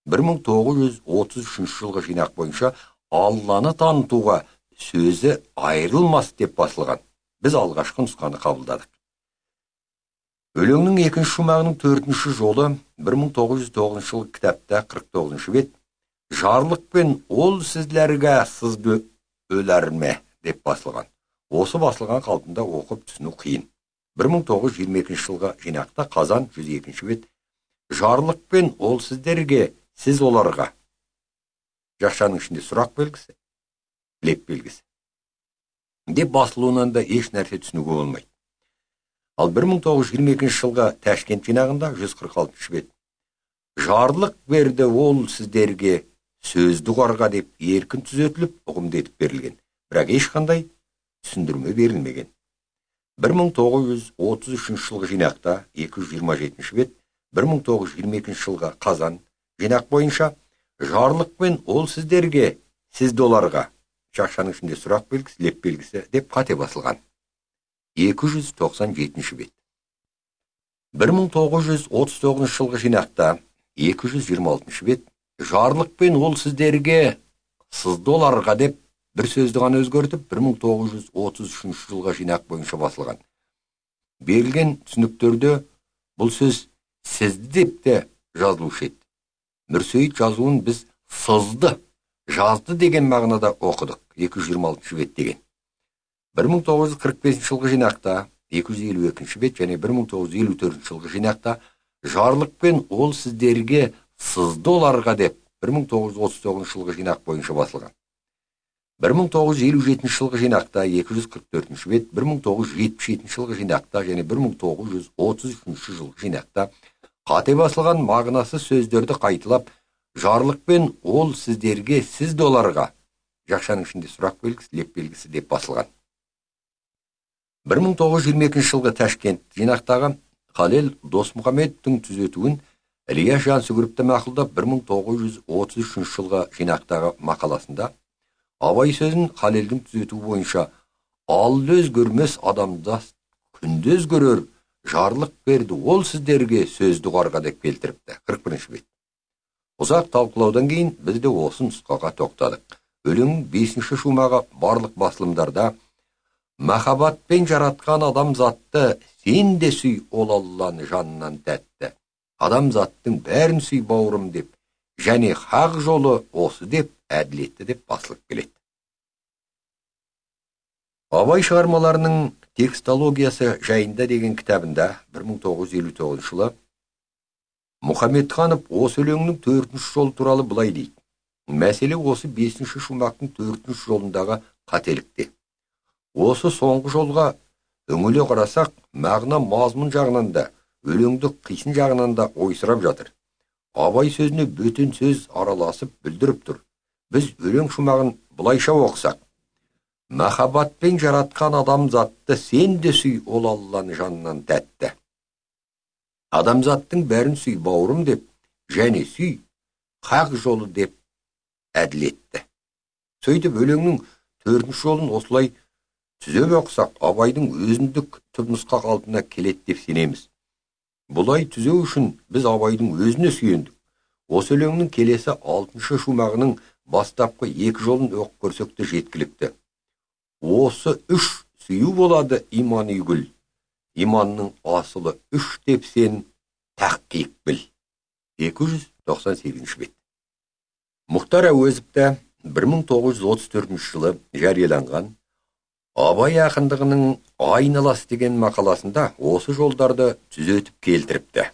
1933 жылғы жинақ бойынша Алланы танытуға сөзі айырылмас деп басылған. Біз алғашқы нұсқаны қабылдадық. Өлеңнің 2-ші шумағының 4-ші жолы 1909 жылғы кітапта 49 бет, жарлықпен ол сіздерге сызды өләрме деп басылған. Осы басылған қалпында оқып түсіну қиын. 1922 жылғы жинақта Қазан 102 бет, жарлықпен ол сіздерге, сіз оларға. Жақшаның ішінде сұрақ белгісі, леп белгісі. Деп басылуынан да еш нәрсе түсінуге болмайды. Ал 1922 жылғы Ташкент жинағында 146 бет, жарлық берді ол сіздерге сөзді қарға деп еркін түзетіліп, ұғымды етіп берілген. Бірақ ешқандай түсіндірме берілмеген. 1933 жылғы жинақта 227 бет, 1922 жылғы Қазан жинақ бойынша жарлықпен ол сіздерге, сізді оларға, жақшаның ішінде сұрақ белгісі, леп белгісі деп қате басылған. 297 бет. 1939 жылғы жинақта 226 бет, жарлықпен ол сіздерге, сізді оларға деп бір сөзді ғана өзгертіп, 1933 жылғы жинақ бойынша басылған. Берілген түсініктерде бұл сөз сізді деп те жазылушы еді. Мүрсейіт жазуын біз сызды, жазды деген мағынада оқыдық, 226 бет деген. 1945 жылғы жинақта 252 бет және 1954 жылғы жинақта жарлықпен ол сіздерге, сызды оларға деп 1939 жылғы жинақ бойынша басылған. 1957 жылғы жинақта 244 бет, 1977 жылғы жинақта және 1933 жылғы жинақта қате басылған мағынасы сөздерді қайтылап, жарлықпен ол сіздерге, сізді оларға, жақшаның ішінде сұрақ белгісі, леп белгісі деп басылған. 1922 жылғы Ташкент жинақтағы Халел Досмұхамедовтың түзетуін Ильяс Жансүгіровті мақұлдап 1933 жылғы жинақтағы мақаласында Абай сөзін Халелдің түзетуі бойынша ал өзгермес адамда күнді өзгерер, жарлық берді ол сіздерге сөзді қарға деп келтіріпті. 41 бет. Ұзақ талқылаудан кейін біз де осы нұсқаға тоқтадық. Өлеңнің 5-ші шумағы барлық басылымдарда махаббатпен жаратқан адамзатты сен де сүй ол Алланы жанынан тәтті. Адамзаттың бәрін сүй бауырым деп, және хақ жолы осы деп, әділетті деп басылып келеді. Абай шығармаларының текстологиясы жайында деген кітабында 1959 жылы Мұхамедханов осы өлеңнің 4-ші жолы туралы былай дейді. Мәселе осы 5-ші шумақтың 4-ші жолындағы қателікте. Осы соңғы жолға үңіле қарасақ, мағына мазмұн жағынан да, өлеңді қисын жағынан да ойсырап жатыр. абай сөзіне бөтен сөз араласып бүлдіріп тұр. Біз өлең шумағын бұлайша оқысақ: махаббатпен жаратқан адамзатты сен де сүй, ол Алланы жанынан тәтті. Адамзаттың бәрін сүй бауырым деп, және сүй хақ жолы деп әділетті. Сөйтіп өлеңнің 4-ші жолын осылай түзеп оқысақ, абайдың өзіндік түпнұсқа қалпына келеді деп сенеміз. Бұлай түзеу үшін біз абайдың өзіне сүйендік. Осы өлеңнің келесі 6-шы шумағының бастапқы 2 жолын оқып көрсек те жеткілікті. Осы 3 сүю болады иман үйгіл, иманның асылы 3 деп сен таққиық біл. 298 бет. Мұхтар Әуезовта 1934 жылы жарияланған Абай ақындығының айналас деген мақаласында осы жолдарды түзетіп келтіріпті.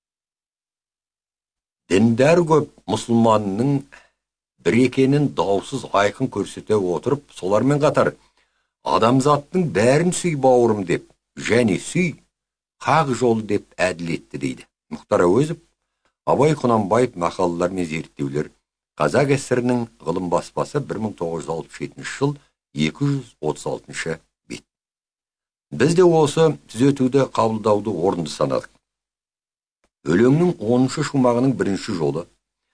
Діндар көп мұсылманның бір екенін даусыз айқын көрсете отырып, солармен қатар адамзаттың бәрін сүй бауырым деп, және сүй хақ жол деп әділетті дейді. Мұхтар Әуезов, Абай Құнанбаев мақалалар мен зерттеулер, Қазақ ССР-ның ғылым баспасы, 1967 жыл, 236 бет. Біз де осы түзетуді қабылдауды орынды санадық. Өлеңнің 10-шы шумағының 1-ші жолы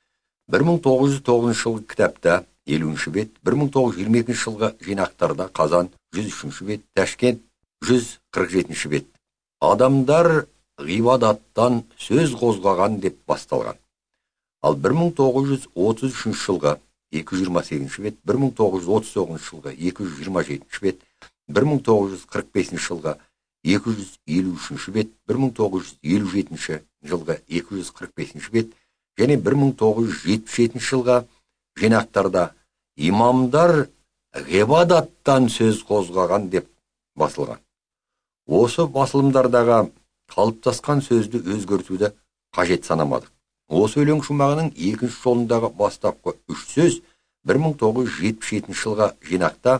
1909 жылғы кітапта 50-ші бет, 1922 жылғы жинақтарда Қазан 103-ші бет, Ташкент 147-ші бет. Адамдар ғибадаттан сөз қозғаған деп басталған. Ал 1933 жылғы 228 бет, 1939 жылғы 227 бет, 1945 жылғы 253 бет, 1957 жылғы 245 бет, және 1977 жылға жинақтарда имамдар ғибадаттан сөз қозғаған деп басылған. Осы басылымдардағы қалыптасқан сөзді өзгертуді қажет санамадық. Осы өлең шумағының 2-ші жолындағы бастапқы 3 сөз 1977 жылға жинақта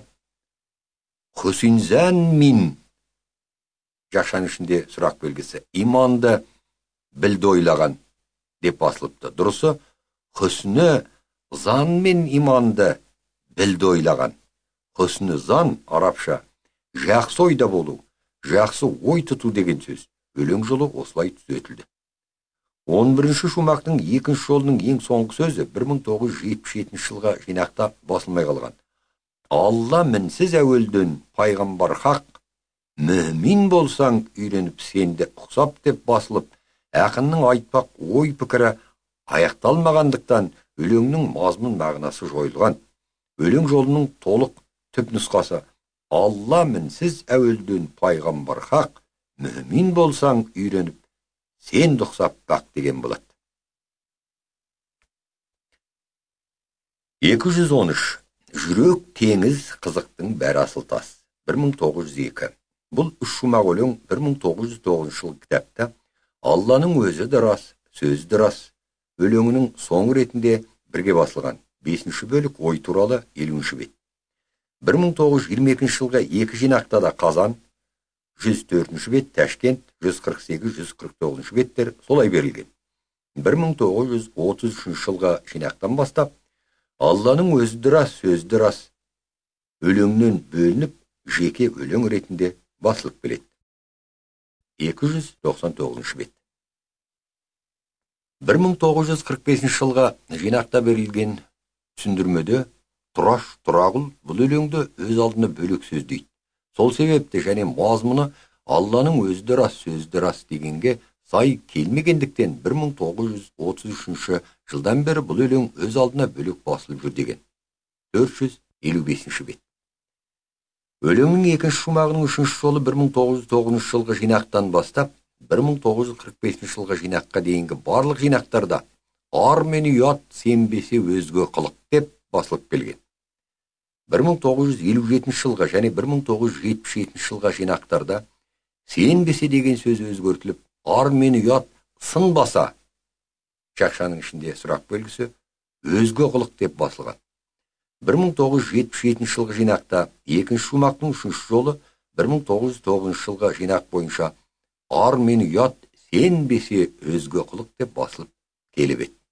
Хүсинзан мин, жақшаның ішінде сұрақ белгісі, иманды білді ойлаған деп басылыпты. Дұрысы, хүсіні зан мен иманды білді ойлаған. Хүсіні зан арабша жақсы ойда болу, жақсы ой тұту деген сөз. Өлең жолы осылай түзетілді. 11-ші шумақтың 2-ші жолының ең соңғы сөзі 1977 жылға жинақта басылмай қалған. Алла мінсіз әуелден пайғамбар хақ, мүмин болсаң үйреніп сенде ұқсап деп басылып, ақынның айтпақ ой пікірі аяқталмағандықтан өлеңнің мазмұн мағынасы жойылған. Өлең жолының толық түпнұсқасы Алла мінсіз әуелден пайғамбар хақ, мүмин болсаң үйреніп сен ұқсап бақ деген болады. 213. Жүрек теңіз, қызықтың бәрі асыл тас. 1902. Бұл 3 шумақ өлең 1909 жылғы кітапта Алланың өзі де рас, сөзі де рас өлеңінің соңы ретінде бірге басылған. 5-ші бөлік ой туралы 50-ші бет. 1922 жылға 2 жинақта да Қазан 104-ші бет, Ташкент 148-149 беттер солай берілген. 1933 жылға жинақтан бастап Алланың өзі де рас, сөзі де рас өлеңнен бөлініп жеке өлең ретінде басылып келеді. 299 бет. 1945 жылға жинақта берілген түсіндірмеде Тұраш Тұрағұл бұл өлеңді өз алдына бөлек сөз дейді. Сол себепті және мазмұны Алланың өзі де рас, сөзі де рас дегенге сай келмегендіктен 1933 жылдан бері бұл өлең өз алдына бөлек басылып жүр деген. 455 бет. Өлеңнің 2-ші шумағының 3-ші жолы 1909 жылғы жинақтан бастап 1945 жылғы жинаққа дейінгі барлық жинақтарда ар мен ұят сенбесе өзге қылық деп басылып келген. 1957 жылға және 1977 жылға жинақтарда сенбесе деген сөз өзгертіліп, ар мен ұят сынбаса, жақшаның ішінде сұрақ белгісі, өзге қылық деп басылған. 1977 жылғы жинақта 2-ші шумақтың 3-ші жолы 1909 жылғы жинақ бойынша ар мен ұят сенбесе өзге қылық деп басылып келіп еді.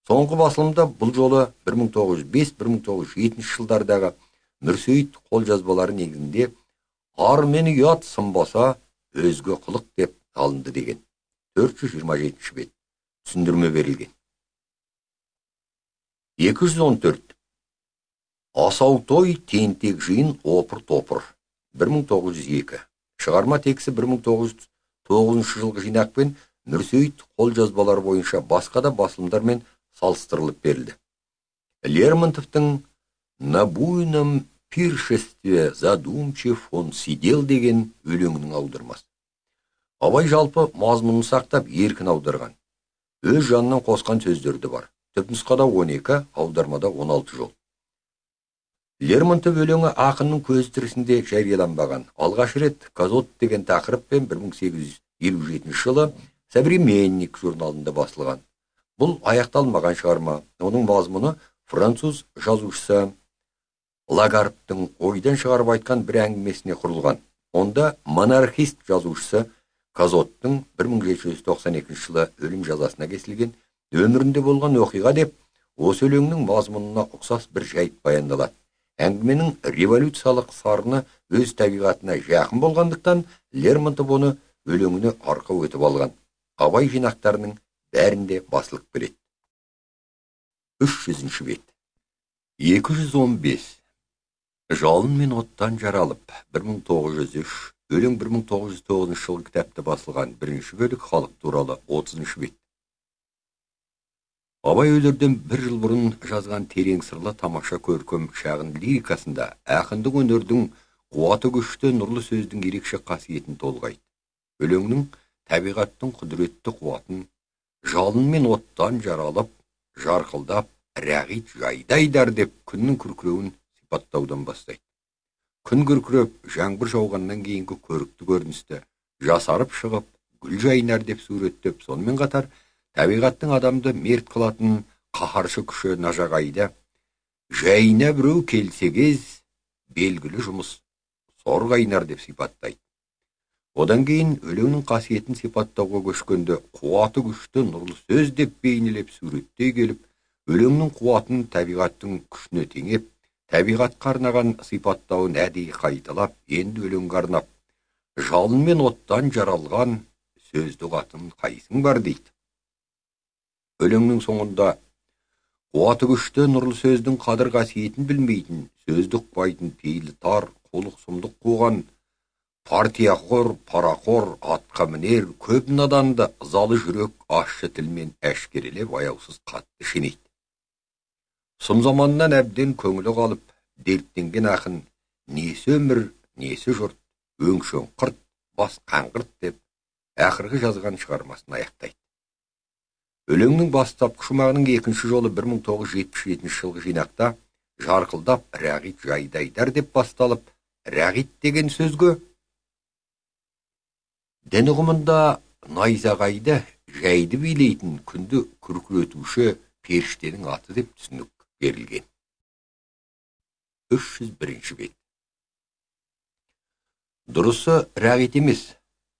Соңғы басылымда бұл жолы 1905-1907 жылдардағы Мүрсейіт қолжазбалары негізінде ар мен ұят сынбаса, өзге қылық деп алынды деген 427 бет түсіндірме берілген. 214. Асау той тентек жиын опыр-топыр 1902. Шығарма тексі 1909 жылғы жинақпен Мүрсейіт қолжазбалары бойынша басқа да басылымдармен салыстырылып берілді. Лермонтовтың «На буйном пиршестве задумчив он сидел» деген өлеңінің аудармасы. Абай жалпы мазмұнын сақтап еркін аударған. Өз жанынан қосқан сөздерді бар. Түпнұсқада 12, аудармада 16 жол. Лермонтов өлеңі ақынның көз тірісінде жарияланбаған. Алғаш рет «Казот» деген тақырыппен 1857 жылы «Современник» журналында басылған. Бұл аяқталмаған шығарма. Оның мазмұны француз жазушысы Лагарбтың ойдан шығарып айтқан бір әңгімесіне құрылған. Онда монархист жазушысы Казоттың 1792 жылы өлім жазасына кесілген өмірінде болған оқиға деп, осы өлеңнің мазмұнына ұқсас бір жайт баяндалады. Әңгіменің революциялық сарыны өз табиғатына жақын болғандықтан, Лермонтов оны өлеңіне арқау етіп алған. Абай жинақтарының бәрінде басылып береді. 300 бет. 215. Жалын мен оттан жаралып 1903, өлең 1909 жылғы кітапта басылған бірінші бөлік халық туралы 30 бет. Абай өлерден бір жыл бұрын жазған терең сырлы тамаша көркем шағын лирикасында ақындық өнердің қуаты күшті нұрлы сөздің ерекше қасиетін толғайды. Өлеңнің табиғаттың құдіретті қуатын жалын мен оттан жаралып, жарқылдап, рағит жайдайдар деп күннің күркіреуін сипаттаудан бастайды. Күн күркіреп, жаңбыр жауғаннан кейінгі көрікті көріністі жасарып шығып, гүл жайнар деп суреттеп, сонымен қатар табиғаттың адамды мерт қылатын қаһаршы күші нажағайды жайына біреу келсе кез белгілі жұмыс сор қайнар деп сипаттайды. Одан кейін өлеңнің қасиетін сипаттауға көшкенде қуаты күшті нұрлы сөз деп бейнелеп суреттей келіп, өлеңнің қуатын табиғаттың күшіне теңеп, табиғатқа арнаған сипаттауын әдейі қайталап, енді өлеңге арнап, жалын мен оттан жаралған сөзді қатын қайсың бар дейді. Өлеңнің соңында қуаты күшті нұрлы сөздің қадір қасиетін білмейтін, сөзді ұқпайтын, пейілі тар, қулық сұмдық қуған, партияқор, парақор, атқа мінер, көп наданды, ызалы жүрек ащы тілмен әшкерелеп аяусыз қатты шенейді. Сұм заманнан әбден көңілі қалып, дерттенген ақын, несі өмір, несі жұрт, өңшен қырт, бас қаңғырт деп, ақырғы жазған шығармасын аяқтайды. Өлеңнің бастапқы шумағының екінші жолы 1977 жылғы жинақта жарқылдап, рағит жайдайдар деп басталып, рағит деген сөзге дін ұғымында найзағайды жайды билейтін күнді күркіретуші періштенің аты деп түсінік берілген. 301 бет. Дұрысы рағит емес.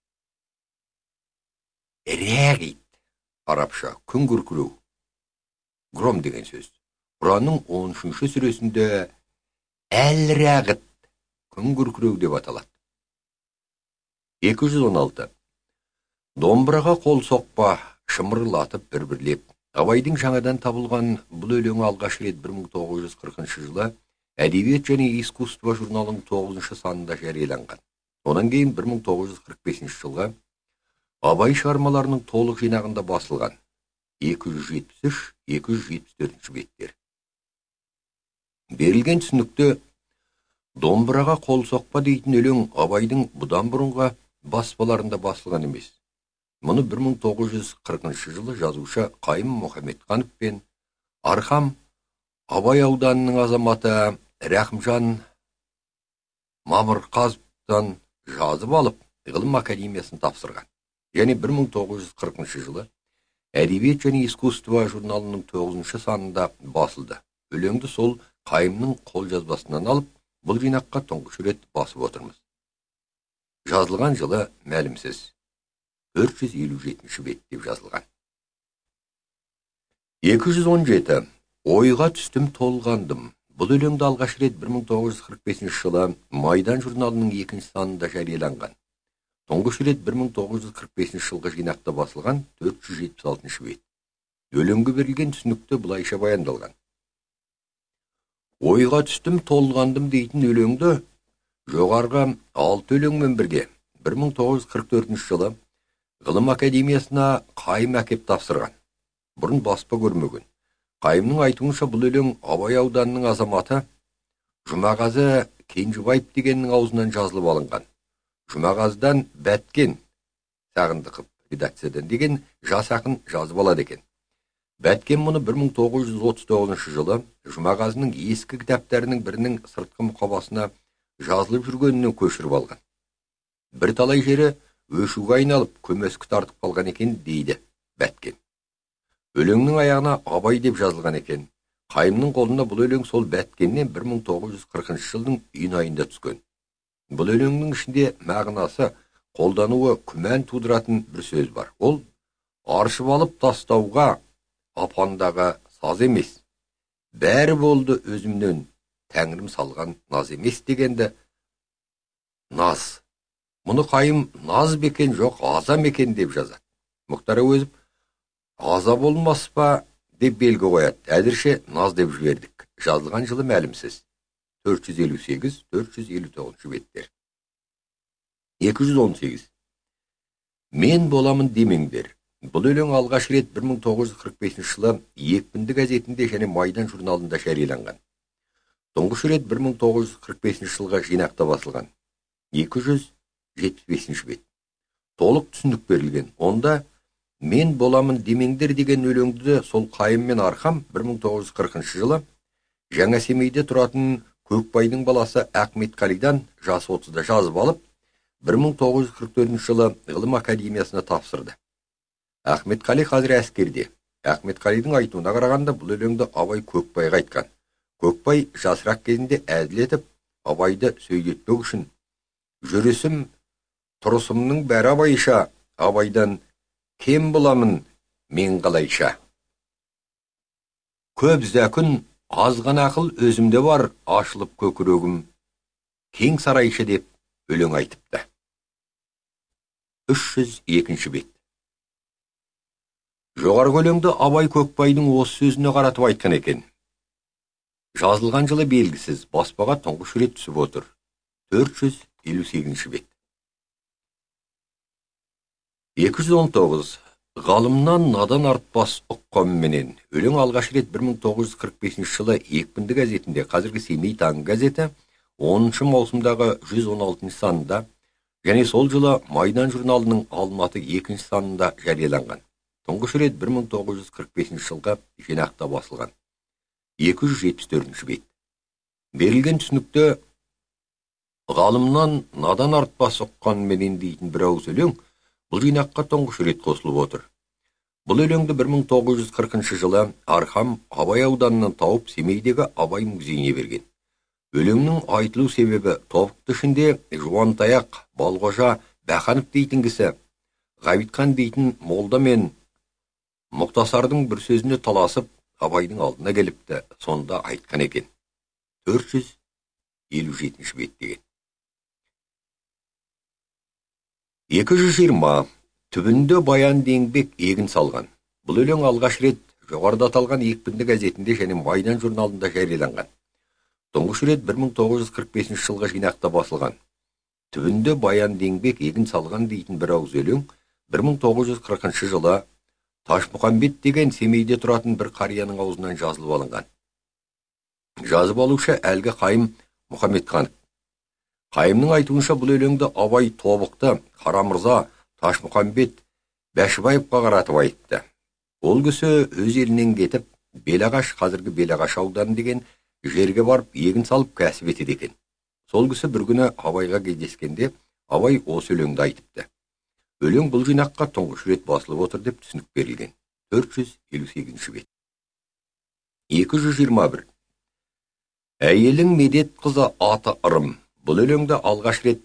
Рағит. Арабша күн күркіреу. Гром деген сөз. Құранның 13-ші сүресінде әл-рағит күн күркіреу деп аталады. 216. Домбыраға қол соқпа, шымырлатып бір-бірлеп. Абайдың жаңадан табылған бұл өлеңі алғаш рет 1940 жылы Әдебиет және искусство журналының 9-шы санында жарияланған. Онан кейін 1945 жылғы Абай шығармаларының толық жинағында басылған 273-274 беттер. Берілген түсінікте домбыраға қол соқпа дейтін өлең Абайдың бұдан бұрынғы баспаларында басылған емес. Мұны 1940 жылы жазушы Қайым Мұхамедқанов пен Арқам Абай ауданының азаматы Рахымжан Мамырқазовтан жазып алып, ғылым академиясын тапсырған. Және 1940 жылы Әдебиет және искусство журналының 9-шы санында басылды. Өлеңді сол Қайымның қолжазбасынан алып, бұл жинаққа тұңғыш рет басып отырмыз. Жазылған жылы мәлімсіз. 457 бет деп жазылған. 217. Ойға түстім толғандым. Бұл өлеңді алғаш рет 1945 жылы Майдан журналының 2 санында жарияланған. Тұңғыш рет 1945 жылғы жинақта басылған 476 бет. Өлеңге берілген түсінікті былайша баяндалған. Ойға түстім толғандым дейтін өлеңді жоғарғы 6 өлеңмен бірге 1944 жылы Ғылым академиясына Қайым әкеп тапсырған. Бұрын баспа көрмеген. Қайымның айтуынша бұл өлең Абай ауданының азаматы Жұмағазы Кенжібаев дегеннің аузынан жазылып алынған. Жұмағазыдан Бәткен Сағындықов редакциядан деген жас ақын жазып алады екен. Бәткен мұны 1939 жылы Жұмағазының ескі кітаптарының бірінің сыртқы мұқабасына жазылып жүргенінен көшіріп алған. Бір талай жері өшуге айналып, көмескі тартып қалған екен дейді Бәткен. Өлеңнің аяғына Абай деп жазылған екен. Қайымның қолына бұл өлең сол Бәткеннен 1940 жылдың үйін айында түскен. Бұл өлеңнің ішінде мағынасы, қолдануы күмән тудыратын бір сөз бар. Ол аршып алып тастауға апандағы саз емес. Бәрі болды өзімнен, Тәңірім салған наз емес дегенді наз. Мұны Қайым наз бекен жоқ, азам екен деп жазады. Мұхтар Әуезов аза болмас па деп белгі қояды. Әзірше наз деп жібердік. Жазылған жылы мәлімсіз. 458-459 беттер. 218. Мен боламын демеңдер. Бұл өлең алғаш рет 1945 жылы Екпінді газетінде және Майдан журналында жарияланған. Тұңғыш рет 1945 жылға жинақта басылған. 275 бет. Толық түсінік берілген. Онда мен боламын демеңдер деген өлеңді сол Қайым мен Арқам 1940 жылы Жаңа Семейде тұратын Көкбайдың баласы Ахметқалидан жас 30-да жазып алып, 1944 жылы Ғылым академиясына тапсырды. Ахметқали қазір әскерде. Ахметқалидың айтуына қарағанда бұл өлеңді Абай Көкбайға айтқан. Көкбай жасырақ кезінде әділ етіп, Абайды сөйлетпек үшін жүрісім, тұрысымның бәрі Абайша, Абайдан кем боламын мен қалайша. Көп зәкін, азған ақыл өзімде бар, ашылып көкірегім, кең сарайшы деп өлең айтыпты. 302 бет. Жоғарғы өлеңді Абай Көкбайдың осы сөзіне қаратып айтқан екен. Жазылған жылы белгісіз, баспаға тұңғыш рет түсіп отыр. 458 бет. 219. Ғалымнан надан артпас ұққанменен. Өлең алғаш рет 1945 жылы Екпінді газетінде, қазіргі Семей таң газеті, 10 маусымдағы 116 санында, және сол жылы Майдан журналының Алматы 2 санында жарияланған. Тұңғыш рет 1945 жылға жинақта басылған. 274 бет. Берілген түсінікті ғалымнан надан артпас ұққанменен дейтін бір ауыз өлең бұл жинаққа тұңғыш рет қосылып отыр. Бұл өлеңді 1940 жылы Арқам Абай ауданынан тауып Семейдегі Абай музейіне берген. Өлеңнің айтылу себебі тобықты ішінде Жуантаяқ, Балғожа, Бәханов дейтін кісі, Ғабитхан дейтін молда мен Мұқтасардың бір сөзіне таласып Абайдың алдына келіпті, сонда айтқан екен. 457 бет деген. 220. Түбінде баян еңбек егін салған. Бұл өлең алғаш рет жоғарыда аталған Екпінді газетінде және Майдан журналында жарияланған. Тұңғыш рет 1945 жылғы жинақта басылған. Түбінде баян еңбек егін салған дейтін бір ауыз өлең 1940 жылы Ташмұхамбет деген Семейде тұратын бір қарияның аузынан жазылып алынған. Жазып алушы әлгі Қайым Мұхамедханов. Қайымның айтуынша бұл өлеңді Абай Тобықты, Қарамырза, Ташмұхамбет, Бәшібаевқа қаратып айтты. Ол кісі өз елінен кетіп, Белағаш, қазіргі Белағаш ауданы деген жерге барып егін салып кәсіп етеді екен. Сол кісі бір күні Абайға кездескенде Абай осы өлеңді айтыпты. Өлең бұл жинаққа тұңғыш рет басылып отыр деп түсінік берілген. 458 бет. 221. Әйелің Медет қызы аты Ырым. Бұл өлеңді алғаш рет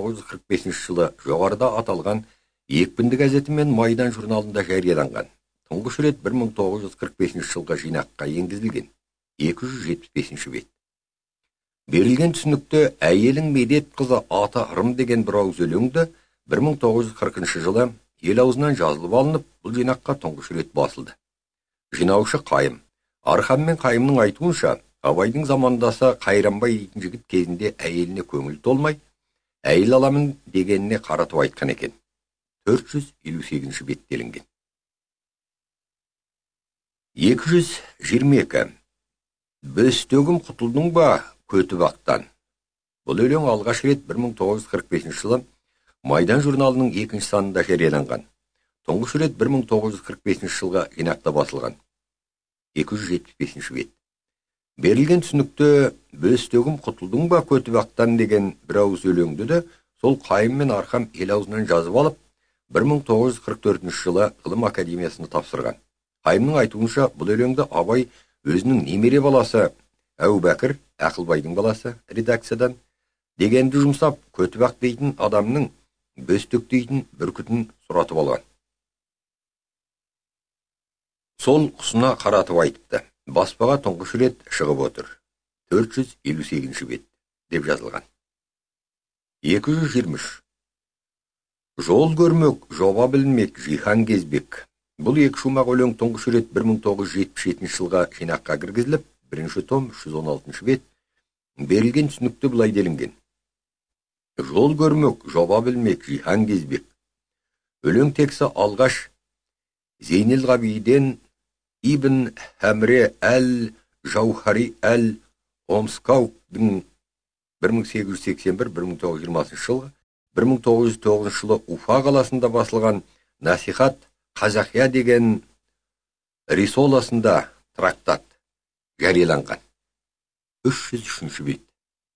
1945 жылы жоғарыда аталған Екпінді газеті мен Майдан журналында жарияланған. тұңғыш рет 1945 жылғы жинаққа енгізілген. 275 бет. Берілген түсінікте әйелің Медет қызы аты Ырым деген бір ауыз өлеңді 1940 жылы ел аузынан жазылып алынып, бұл жинаққа тұңғыш рет басылды. Жинаушы Қайым. Архан мен Қайымның айтуынша, Абайдың замандасы Қайранбай дейтін жігіт кезінде әйеліне көңіл толмай, әйел аламын дегеніне қаратып айтқан екен. 458 бет делінген. 222. Бөстөгім құтылдың ба көтіп ақтан. Бұл өлең алғаш рет 1945 жылы Майдан журналының 2 санында жарияланған. Тұңғыш рет 1945 жылға жинақта басылған. 275 бет. Берілген түсінікте бөстөгім құтылдың ба көтіп ақтан деген бір ауыз өлеңді де сол Қайым мен Архам ел аузынан жазып алып, 1944 жылы ғылым академиясына тапсырған. Қайымның айтуынша, бұл өлеңді Абай өзінің немере баласы Әубәкір, Ақылбайдың баласы редакциядан дегенді жұмсап, көтібақ дейтін адамның бөстөк дейтін бүркітін сұратып алған. Сол құсына қаратып айтыпты. Баспаға тұңғыш рет шығып отыр. 458 бет деп жазылған. 223. Жол көрмек, жоба білмек, жихан кезбек. Бұл екі шумақ өлең тұңғыш рет 1977 жылға жинаққа кіргізіліп, бірінші том 316 бет. Берілген түсінікті былай делінген. Жол көрмек, жоба білмек, жихан кезбек. Өлең тексі алғаш Зейнел Ғабиден Ибн Хәмре әл-Жаухари әл-Омскаудің 1881-1920 жылғы, 1909 жылы Уфа қаласында басылған Насихат Қазақия деген рисоласында трактат жарияланған. 303 бет.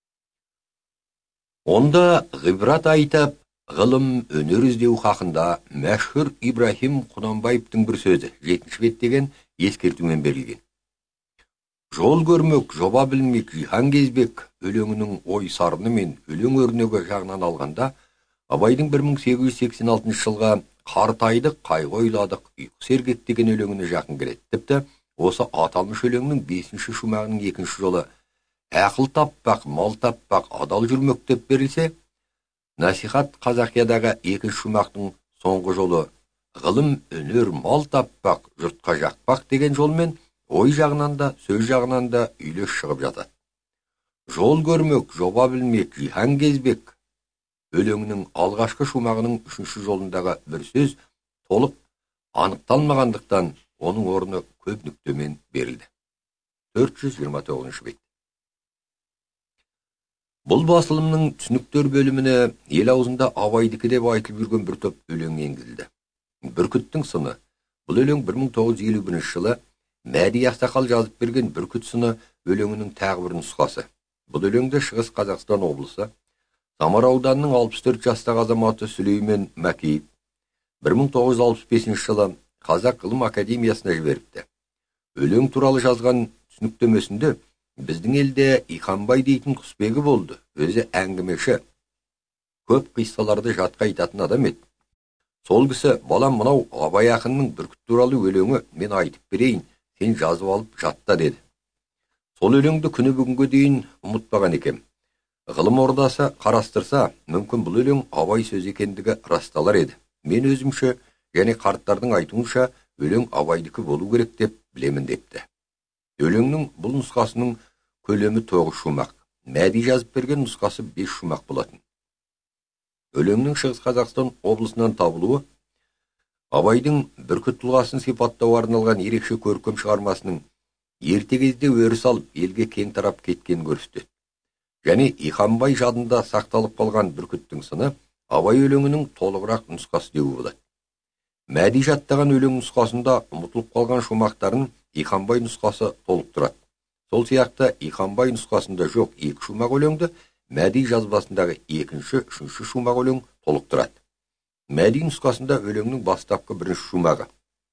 Онда ғибрат айтып, ғылым өнер іздеу хақында мәшһүр Ибрахим Құнанбаевтың бір сөзі 7 бет деген ескертумен берілген. Жол көрмек, жоба білмек, жихан кезбек өлеңінің ой сарыны мен өлең өрнегі жағынан алғанда, Абайдың 1886 жылға қартайдық, қайғы ойладық, ұйқы сергек деген өлеңіне жақын келеді. Тіпті осы аталмыш өлеңнің 5-ші шумағының 2-ші жолы ақыл таппақ, мал таппақ, адал жүрмек деп берілсе, Насихат Қазақиядағы 2-ші шумақтың соңғы жолы ғылым, өнер, мал таппақ, жұртқа жақпақ деген жолмен ой жағынан да, сөз жағынан да үйлес шығып жатады. Жол көрмек, жоба білмек, жихан кезбек өлеңінің алғашқы шумағының 3-ші жолындағы бір сөз толық анықталмағандықтан оның орны көп нүктемен берілді. 429 бет. Бұл басылымның түсініктер бөліміне ел аузында Абайдікі деп айтылып жүрген бір топ өлең енгізілді. Бүркіттің сыны. Бұл өлең 1951 жылы Мәди Ақсақал жазып берген Бүркіт сыны өлеңінің тағы бір нұсқасы. Бұл өлеңді Шығыс Қазақстан облысы Самар ауданының 64 жастағы азаматы Сүлеймен Мәкеев 1965 жылы Қазақ ғылым академиясына жіберіпті. Өлең туралы жазған түсініктемесінде біздің елде Иханбай дейтін құсбегі болды. Өзі әңгімеші. Көп қиссаларды жатқа айтатын адам еді. Сол кісі, балам мынау Абай ақынның Бүркіт туралы өлеңі мен айтып берейін, сен жазып алып жатта деді. Сол өлеңді күні бүгінге дейін ұмытпаған екем. Ғылым ордасы қарастырса, мүмкін бұл өлең Абай сөз екендігі расталар еді. Мен өзімше, және қарттардың айтуынша, өлең Абайдікі болу керек деп білемін депті. Өлеңнің бұл нұсқасының көлемі 9 шумақ. Мәди жазып берген нұсқасы 5 шумақ болатын. Өлеңнің Шығыс Қазақстан облысынан табылуы Абайдың Бүркіт тұлғасын сипаттау арналған ерекше көркем шығармасының ерте кезде өріс алып, елге кең тарап кеткен көрсетеді. Және Иханбай жадында сақталып қалған Бүркіттің сыны Абай өлеңінің толығырақ нұсқасы деуі болады. Мәди жаттаған өлең нұсқасында ұмытылып қалған шумақтарын Иханбай нұсқасы толықтырады. Сол сияқты Иханбай нұсқасында жоқ 2 шумақ өлеңді Мәди жазбасындағы 2-ші, 3-ші шумақ өлең толықтырады. Мәди нұсқасында өлеңнің бастапқы 1-ші шумағы.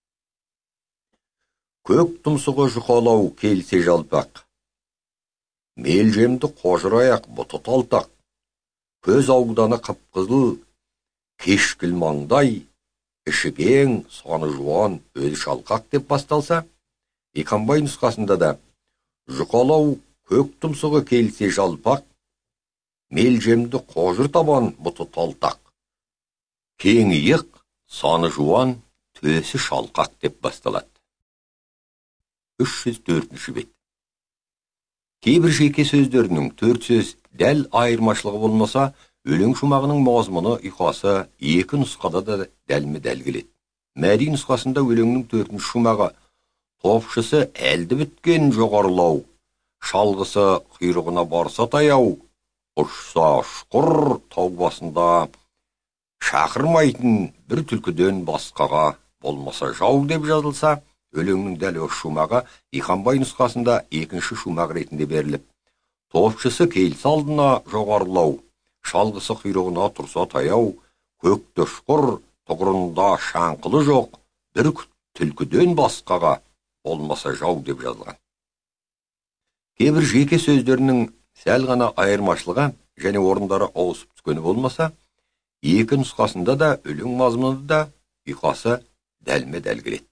Көк тұмсығы жұқалау келсе жалпақ. Мелжемді қожыраяқ бұты талтақ. Көз ауданы қып-қызыл, кешкіл маңдай, іші кең, саны жуан, өзі шалқақ деп басталса, Иқанбай нұсқасында да жұқалау көк тұмсығы келсе жалпақ, мелжемді қожыр табан бұты талтақ, кең иық, саны жуан, төсі шалқақ деп басталады. 304 бет. Кейбір жеке сөздерінің 4 сөз дәл айырмашылығы болмаса, өлең шумағының мазмұны, ұйқасы екі нұсқада да дәлме-дәл келеді. Мәди нұсқасында өлеңнің 4 шумағы топшысы әлді біткен жоғарылау, шалғысы құйрығына барса таяу, ұшса ұшқыр тау басында шақырмайтын бір түлкіден басқаға болмаса жау деп жазылса, өлеңнің дәл осы шумағы Иқанбай нұсқасында 2 шумақ ретінде беріліп, топшысы келсе алдына жоғарылау, шалғысы құйрығына тұрса таяу, көкті ұшқыр тұғырында шаңқылы жоқ, бір түлкіден басқаға болмаса жау деп жазылған. Кейбір жеке сөздерінің сәл ғана айырмашылығы және орындары ауысып түскені болмаса, 2 нұсқасында да өлең мазмұны да ұйқасы дәлме-дәл келеді.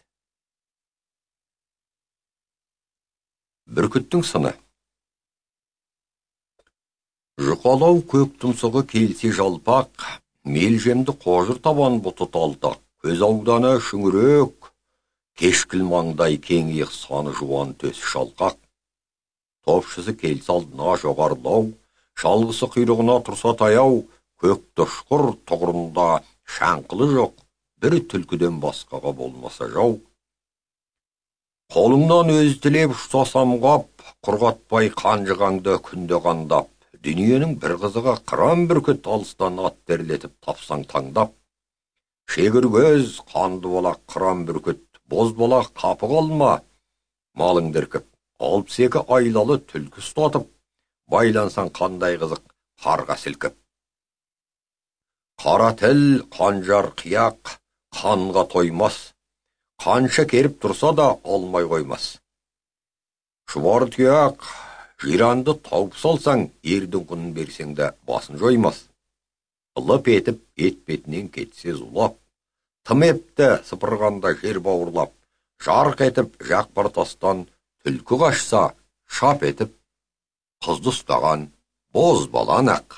Бүркіттің сыны. Жұқалау көк тұмсығы келсе жалпақ, мелжемді қожыр табан бұты талтақ, көз ауданы шүңірек, кешкіл маңдай кең иық, саны жуан, төсі шалқақ, топшысы келсе алдына жоғарылау, шалғысы құйрығына тұрса таяу, көкті ұшқыр тұғырында шаңқылы жоқ, бір түлкіден басқаға болмаса жау. Қолымнан өз тілеп ұштасам қап, құрғатпай қанжығаңды күнде қандап, дүниенің бір қызығы қыран бүркіт алыстан ат терлетіп тапсаң таңдап. Шегір көз, қанды болақ қыран бүркіт, боз болақ қапы қалма, малыңды іркіп, 62 айлалы түлкі ұстатып, байлансаң қандай қызық қарға сілкіп. Қара тіл, қанжар қияқ, қанға тоймас, қанша керіп тұрса да алмай қоймас. Шұбар тұяқ, жиранды тауып салсаң, ердің құнын берсең де басын жоймас. Лып етіп, ет бетінен кетсе зулап, тым епті сыпырғанда жер бауырлап, жарқ етіп, жақпар тастан түлкі қашса, шап етіп, қызды ұстаған боз балан ақ.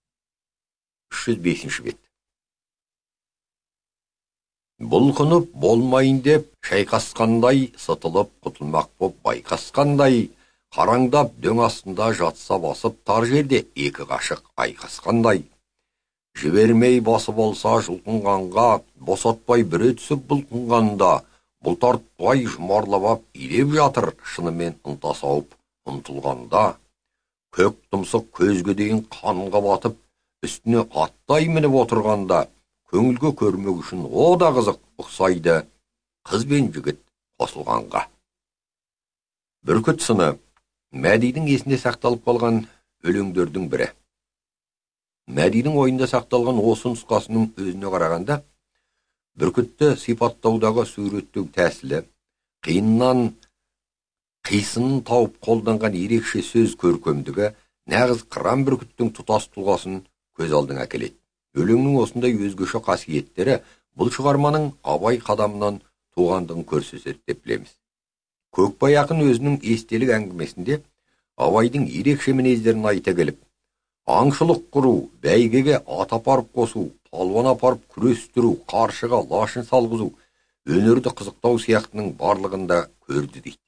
305 бет. Бұлқынып болмайын деп шайқасқандай, сытылып құтылмақ боп байқасқандай, қараңдап дөң астында жатса басып тар жерде 2 ғашық айқасқандай. Жібермей басы болса жұлқынғанға, босатпай бірі түсіп бұлқынғанда, бұл тартпай жұмарлап илеп жатыр, шынымен ынта сауып ұмтылғанда. Көк тұмсық көзге дейін қанға батып, үстіне аттай мініп отырғанда, көңілге көрмек үшін о да қызық ұқсайды қыз бен жігіт қосылғанға. Бүркіт сыны Мәдидің есінде сақталып қалған өлеңдердің бірі. Мәдидің ойында сақталған осы нұсқасының өзіне қарағанда, бүркітті сипаттаудағы суреттеу тәсілі, қиыннан қисынын тауып қолданған ерекше сөз көркемдігі, нағыз қыран бүркіттің тұтас тұлғасын көз алдыңа әкеледі. Өлеңнің осындай өзгеше қасиеттері бұл шығарманың Абай қадамынан туғандығын көрсетеді деп білеміз. Көкбай ақын өзінің естелік әңгімесінде Абайдың ерекше мінездерін айта келіп, аңшылық құру, бәйгеге ат апарып қосу, палуан апарып күрестіру, қаршыға лашын салғызу, өнерді қызықтау сияқтының барлығында көрді дейді.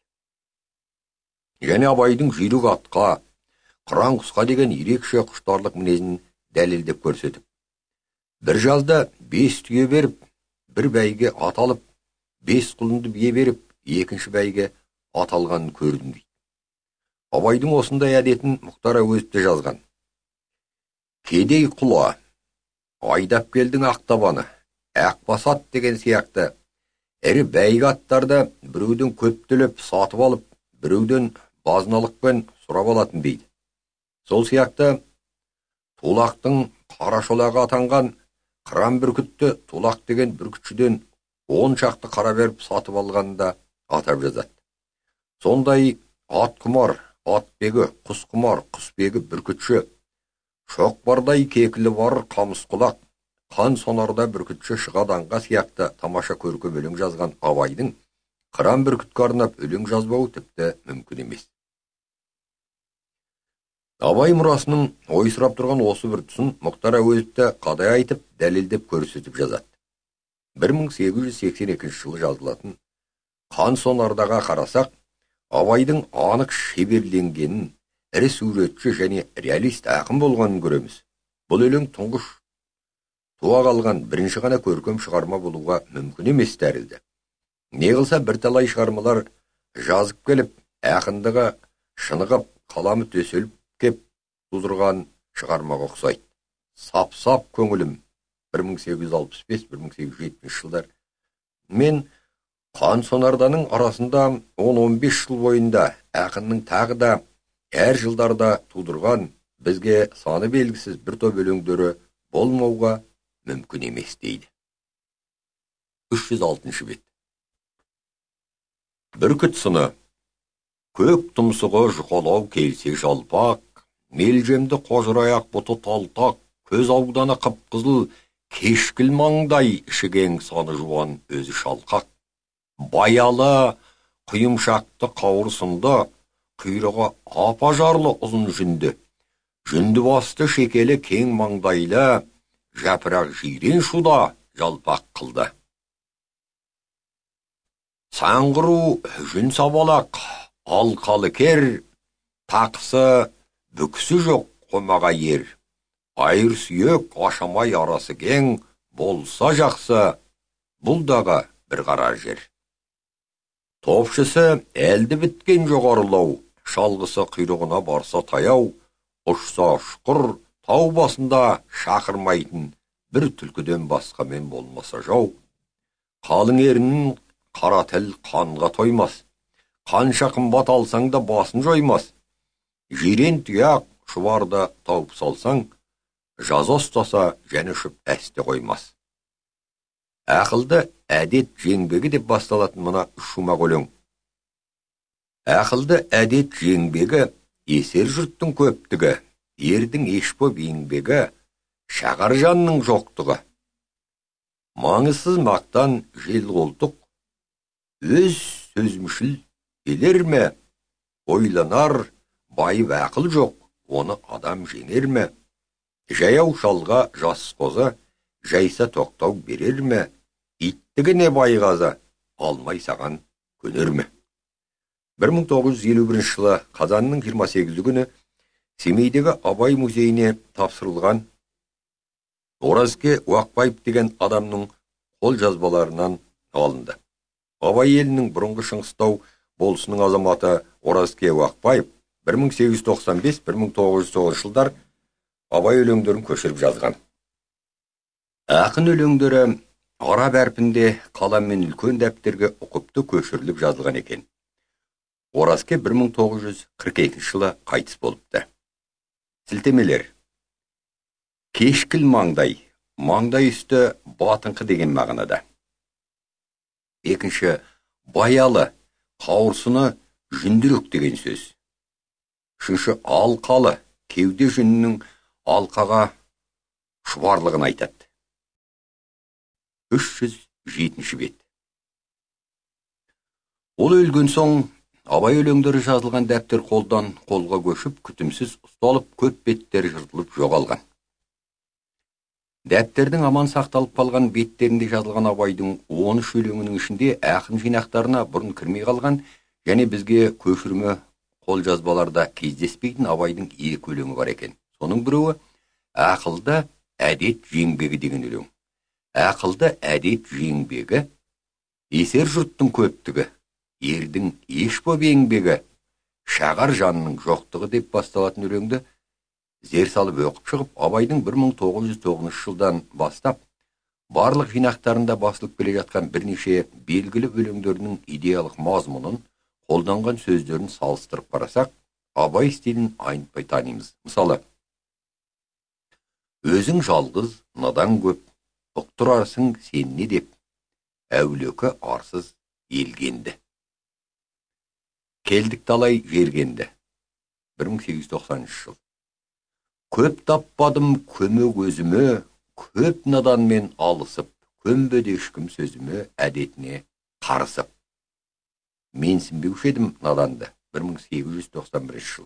Және Абайдың жүйрік атқа, қыран құсқа деген ерекше құштарлық мінезін дәлелдеп көрсетіп, бір жазда 5 түйе беріп, бір бәйге ат алып, 5 құлынды бие беріп, екінші бәйге ат алғанын көрдім дейді. Абайдың осындай әдетін Мұхтар Әуезов те жазған. Кедей құла, айдап келдің ақтабаны, Ақбасат деген сияқты, әрі бәйге аттарды біреуден көптіліп сатып алып, біреуден базыналықпен сұрап алатын дейді. Сол сияқты Тулақтың қарашолағы атанған қыран бүркітті Тулақ деген бүркітшіден 10 шақты қара беріп сатып алғанда атап жазады. Сондай ат құмар, ат бегі, құс құмар, құс бегі бүркітші, шоқпардай кекілі бар қамыс құлақ, қан сонарда бүркітші шығаданға сияқты тамаша көркем өлең жазған Абайдың қыран бүркітке арнап өлең жазбауы тіпті мүмкін емес. Абай мұрасының ойсырап тұрған осы бір тұсын Мұхтар Әуезовті қадай айтып, дәлелдеп көрсетіп жазады. 1882 жылы жазылатын қан сонардаға қарасақ, Абайдың анық шеберленгенін, ірі суретші және реалист ақын болғанын көреміз. Бұл өлең тұңғыш туа қалған бірінші ғана көркем шығарма болуға мүмкін емес тәрізді. Не қылса бірталай шығармалар жазып келіп, ақындығы шынығып, қаламы төселіп кеп тудырған шығармаға ұқсайды. Сап-сап көңілім 1865-1870 жылдар. Мен қан сонарданың арасында 10-15 жыл бойында ақынның тағы да әр жылдарда тудырған бізге саны белгісіз бір топ өлеңдері болмауға мүмкін емес дейді. 306 бет. Бүркіт сыны. Көк тұмсығы жұқалау келсе жалпақ, мелжемді қожыраяқ бұты талтақ, көз ауданы қып-қызыл, кешкіл маңдай ішігең саны жуан өзі шалқақ. Баялы, құйымшақты қауырсынды, құйрығы апа-жарлы ұзын жүнді. Жүнді басты шекелі кең маңдайлы, жапырақ жирен шуда жалпақ қылды. Саңғыру жүн сабалақ, алқалы кер, тақсы бүксі жоқ қомаға ер. Айыр сүйек ашамай арасы кең, болса жақсы, бұлдағы бір қарар жер. Топшысы әлді біткен жоғарылау, шалғысы құйрығына барса таяу, ұшса ұшқыр, тау басында шақырмайтын, бір түлкіден басқамен болмаса жау. Қалың ерінің қара тіл қанға тоймас, қанша қымбат алсаң да басын жоймас. Жирен тұяқ шұбарды тауып салсаң, жаза ұстаса және ұшып әсте қоймас. Ақылды әдет жеңбегі деп басталатын мұна шумақ өлең. Ақылды әдет жеңбегі, есер жұрттың көптігі, ердің еш боп еңбегі, шағар жанның жоқтығы. Маңызсыз мақтан жел қолтық, өз сөзмішіл келер ме? Ойланар, байып ақыл жоқ, оны адам жеңер ме? Жаяу шалға жас қозы, жайса тоқтау берер ме? Иттігі не байғазы, алмай саған көнер ме? 1951 жылы қазанның 28 күні Семейдегі Абай музейіне тапсырылған Оразке Уақбаев деген адамның қол жазбаларынан алынды. Абай елінің бұрынғы Шыңғыстау болысының азаматы Оразке Уақбаев 1895-1909 жылдар Абай өлеңдерін көшіріп жазған. Ақын өлеңдері араб әрпінде қаламмен үлкен дәптерге ұқыпты көшіріліп жазылған екен. Оразке 1942 жылы қайтыс болыпты. Сілтемелер. Кешкіл маңдай, маңдай үсті батыңқы деген мағынада. Екінші, баялы, қауырсыны жүндірек деген сөз. Үшінші, алқалы, кеуде жүнінің алқаға шұбарлығын айтады. 307 бет. Ол өлген соң, Абай өлеңдері жазылған дәптер қолдан қолға көшіп, күтімсіз ұсталып, көп беттер жыртылып жоғалған. Дәптердің аман сақталып қалған беттерінде жазылған Абайдың 13 өлеңінің ішінде ақын жинақтарына бұрын кірмей қалған және бізге көшірме қолжазбаларда кездеспейтін Абайдың 2 өлеңі бар екен. Соның біреуі ақылды әдет жеңбегі деген өлең. Ақылды әдет жеңбегі, есер жұрттың көптігі, ердің еш боп еңбегі, шағар жанның жоқтығы деп басталатын өлеңді зер салып оқып шығып, Абайдың 1909 жылдан бастап барлық жинақтарында басылып келе жатқан бірнеше белгілі өлеңдерінің идеялық мазмұнын, қолданған сөздерін салыстырып қарасақ, Абай стилін айнытпай танимыз. Мысалы, өзің жалғыз, надан көп, ұқтырарсың сен не деп, әулекі арсыз елгенді. Келдік талай жергенді. 1890 жыл. Көп таппадым көмек өзіме, көп наданмен алысып, көнбеді ешкім сөзіме әдетіне қарысып. Менсінбеуші едім наданды, 1891 жыл.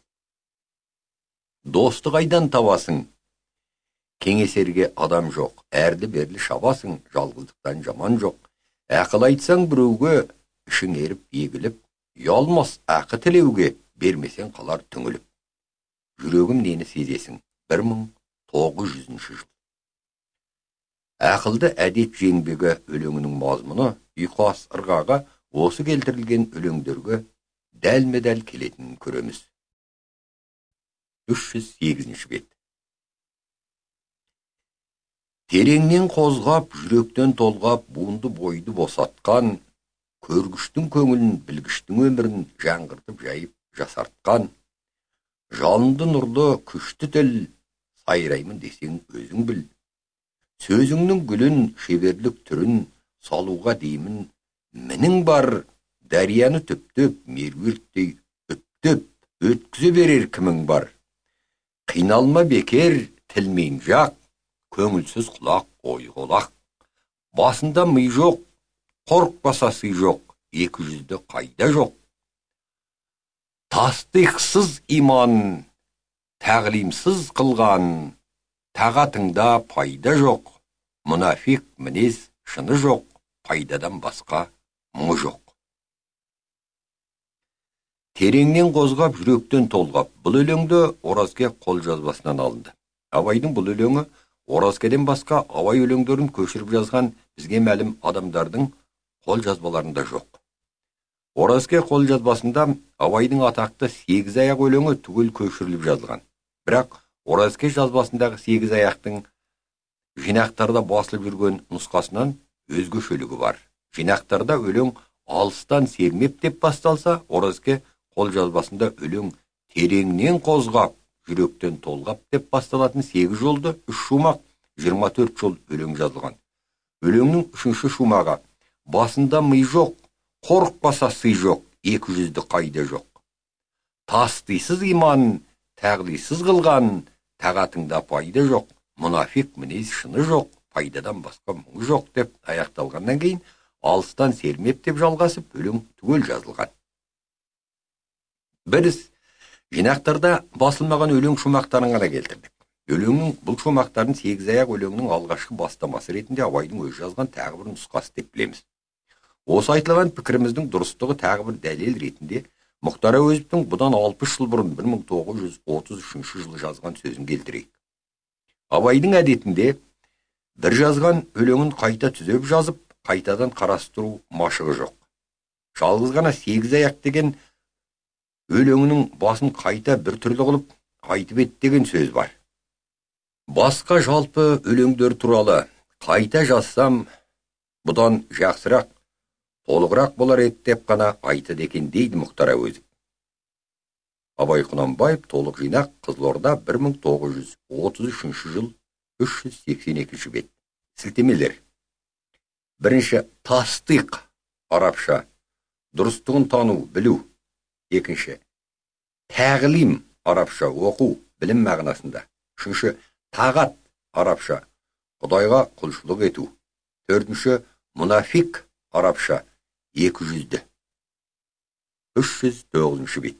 Досты қайдан табасың? Кеңесерге адам жоқ, әрлі-берлі шабасың, жалғыздықтан жаман жоқ. Ақыл айтсаң біреуге, ішің еріп егіліп, ұялмас ақы тілеуге, бермесең қалар түңіліп. Жүрегім нені сезесің? 1900 жыл. Ақылды әдет жеңбегі өлеңінің мазмұны ұйқас ырғаға осы келтірілген өлеңдерге дәлме-дәл келетінін көреміз. 308 бет. Тереңнен қозғап, жүректен толғап, буынды бойды босатқан, көргіштің көңілін, білгіштің өмірін жаңғыртып жайып жасартқан, жалынды нұрлы күшті тіл, сайраймын десең өзің біл. Сөзіңнің гүлін, шеберлік түрін салуға деймін, мінің бар, дәрияны төптеп, меруерттей үптеп, өткізе берер кімің бар. Қиналма бекер, тілмен жақ, көңілсіз құлақ, ойғолақ. Басында ми жоқ, қорықпаса сый жоқ, 200-ді қайда жоқ. Тастықсыз иман, тәғлимсіз қылған, тағатыңда пайда жоқ. Мұнафиқ мінез шыны жоқ, пайдадан басқа мұңы жоқ. Тереңнен қозғап, жүректен толғап. Бұл өлеңді Оразке қолжазбасынан алынды. Абайдың бұл өлеңі Оразкеден басқа Абай өлеңдерін көшіріп жазған бізге мәлім адамдардың қолжазбаларында жоқ. Оразке қолжазбасында Абайдың атақты 8 аяқ өлеңі түгел көшіріліп жазылған. Бірақ Оразке жазбасындағы 8 аяқтың жинақтарда басылып жүрген нұсқасынан өзгешелігі бар. Жинақтарда өлең алыстан сермеп деп басталса, Оразке қолжазбасында өлең тереңнен қозғап, жүректен толғап деп басталатын 8 жолды 3 шумақ 24 жол өлең жазылған. Өлеңнің 3-ші шумағы басында ми жоқ, қорықпаса сый жоқ, 200-ді қайда жоқ. Тастыйсыз иман, тәғлисіз қылған, тағатыңда пайда жоқ. Мұнафиқ мінез шыны жоқ, пайдадан басқа мұңы жоқ деп аяқталғаннан кейін, алыстан сермеп деп жалғасып, өлең түгел жазылған. Біз жинақтарда басылмаған өлең шумақтарын ғана келтірдік. Өлеңнің бұл шумақтарын 8 аяқ өлеңнің алғашқы бастамасы ретінде Абайдың өзі жазған тағы бір нұсқасы деп білеміз. Осы айтылған пікіріміздің дұрыстығы тағы бір дәлел ретінде Мұхтар Әуезовтің бұдан 60 жыл бұрын 1933 жылы жазған сөзін келтірейік. Абайдың әдетінде бір жазған өлеңін қайта түзеп жазып, қайтадан қарастыру машығы жоқ. Жалғыз ғана 8 аяқ деген өлеңінің басын қайта бір түрлі қылып айтып ет деген сөз бар. Басқа жалпы өлеңдер туралы қайта жазсам, бұдан жақсырақ, толығырақ болар еді деп қана айтады екен дейді Мұхтар Әуезов. Абай Құнанбаев, толық жинақ, Қызылорда, 1933 жыл, 382 бет. Сілтемелер. Бірінші, тастық, арабша, дұрыстығын тану, білу. Екінші, тәғлим, арабша, оқу, білім мағынасында. Үшінші, тағат, арабша, Құдайға құлшылық ету. Төртінші, мұнафиқ, арабша, 200-ді. 309 бет.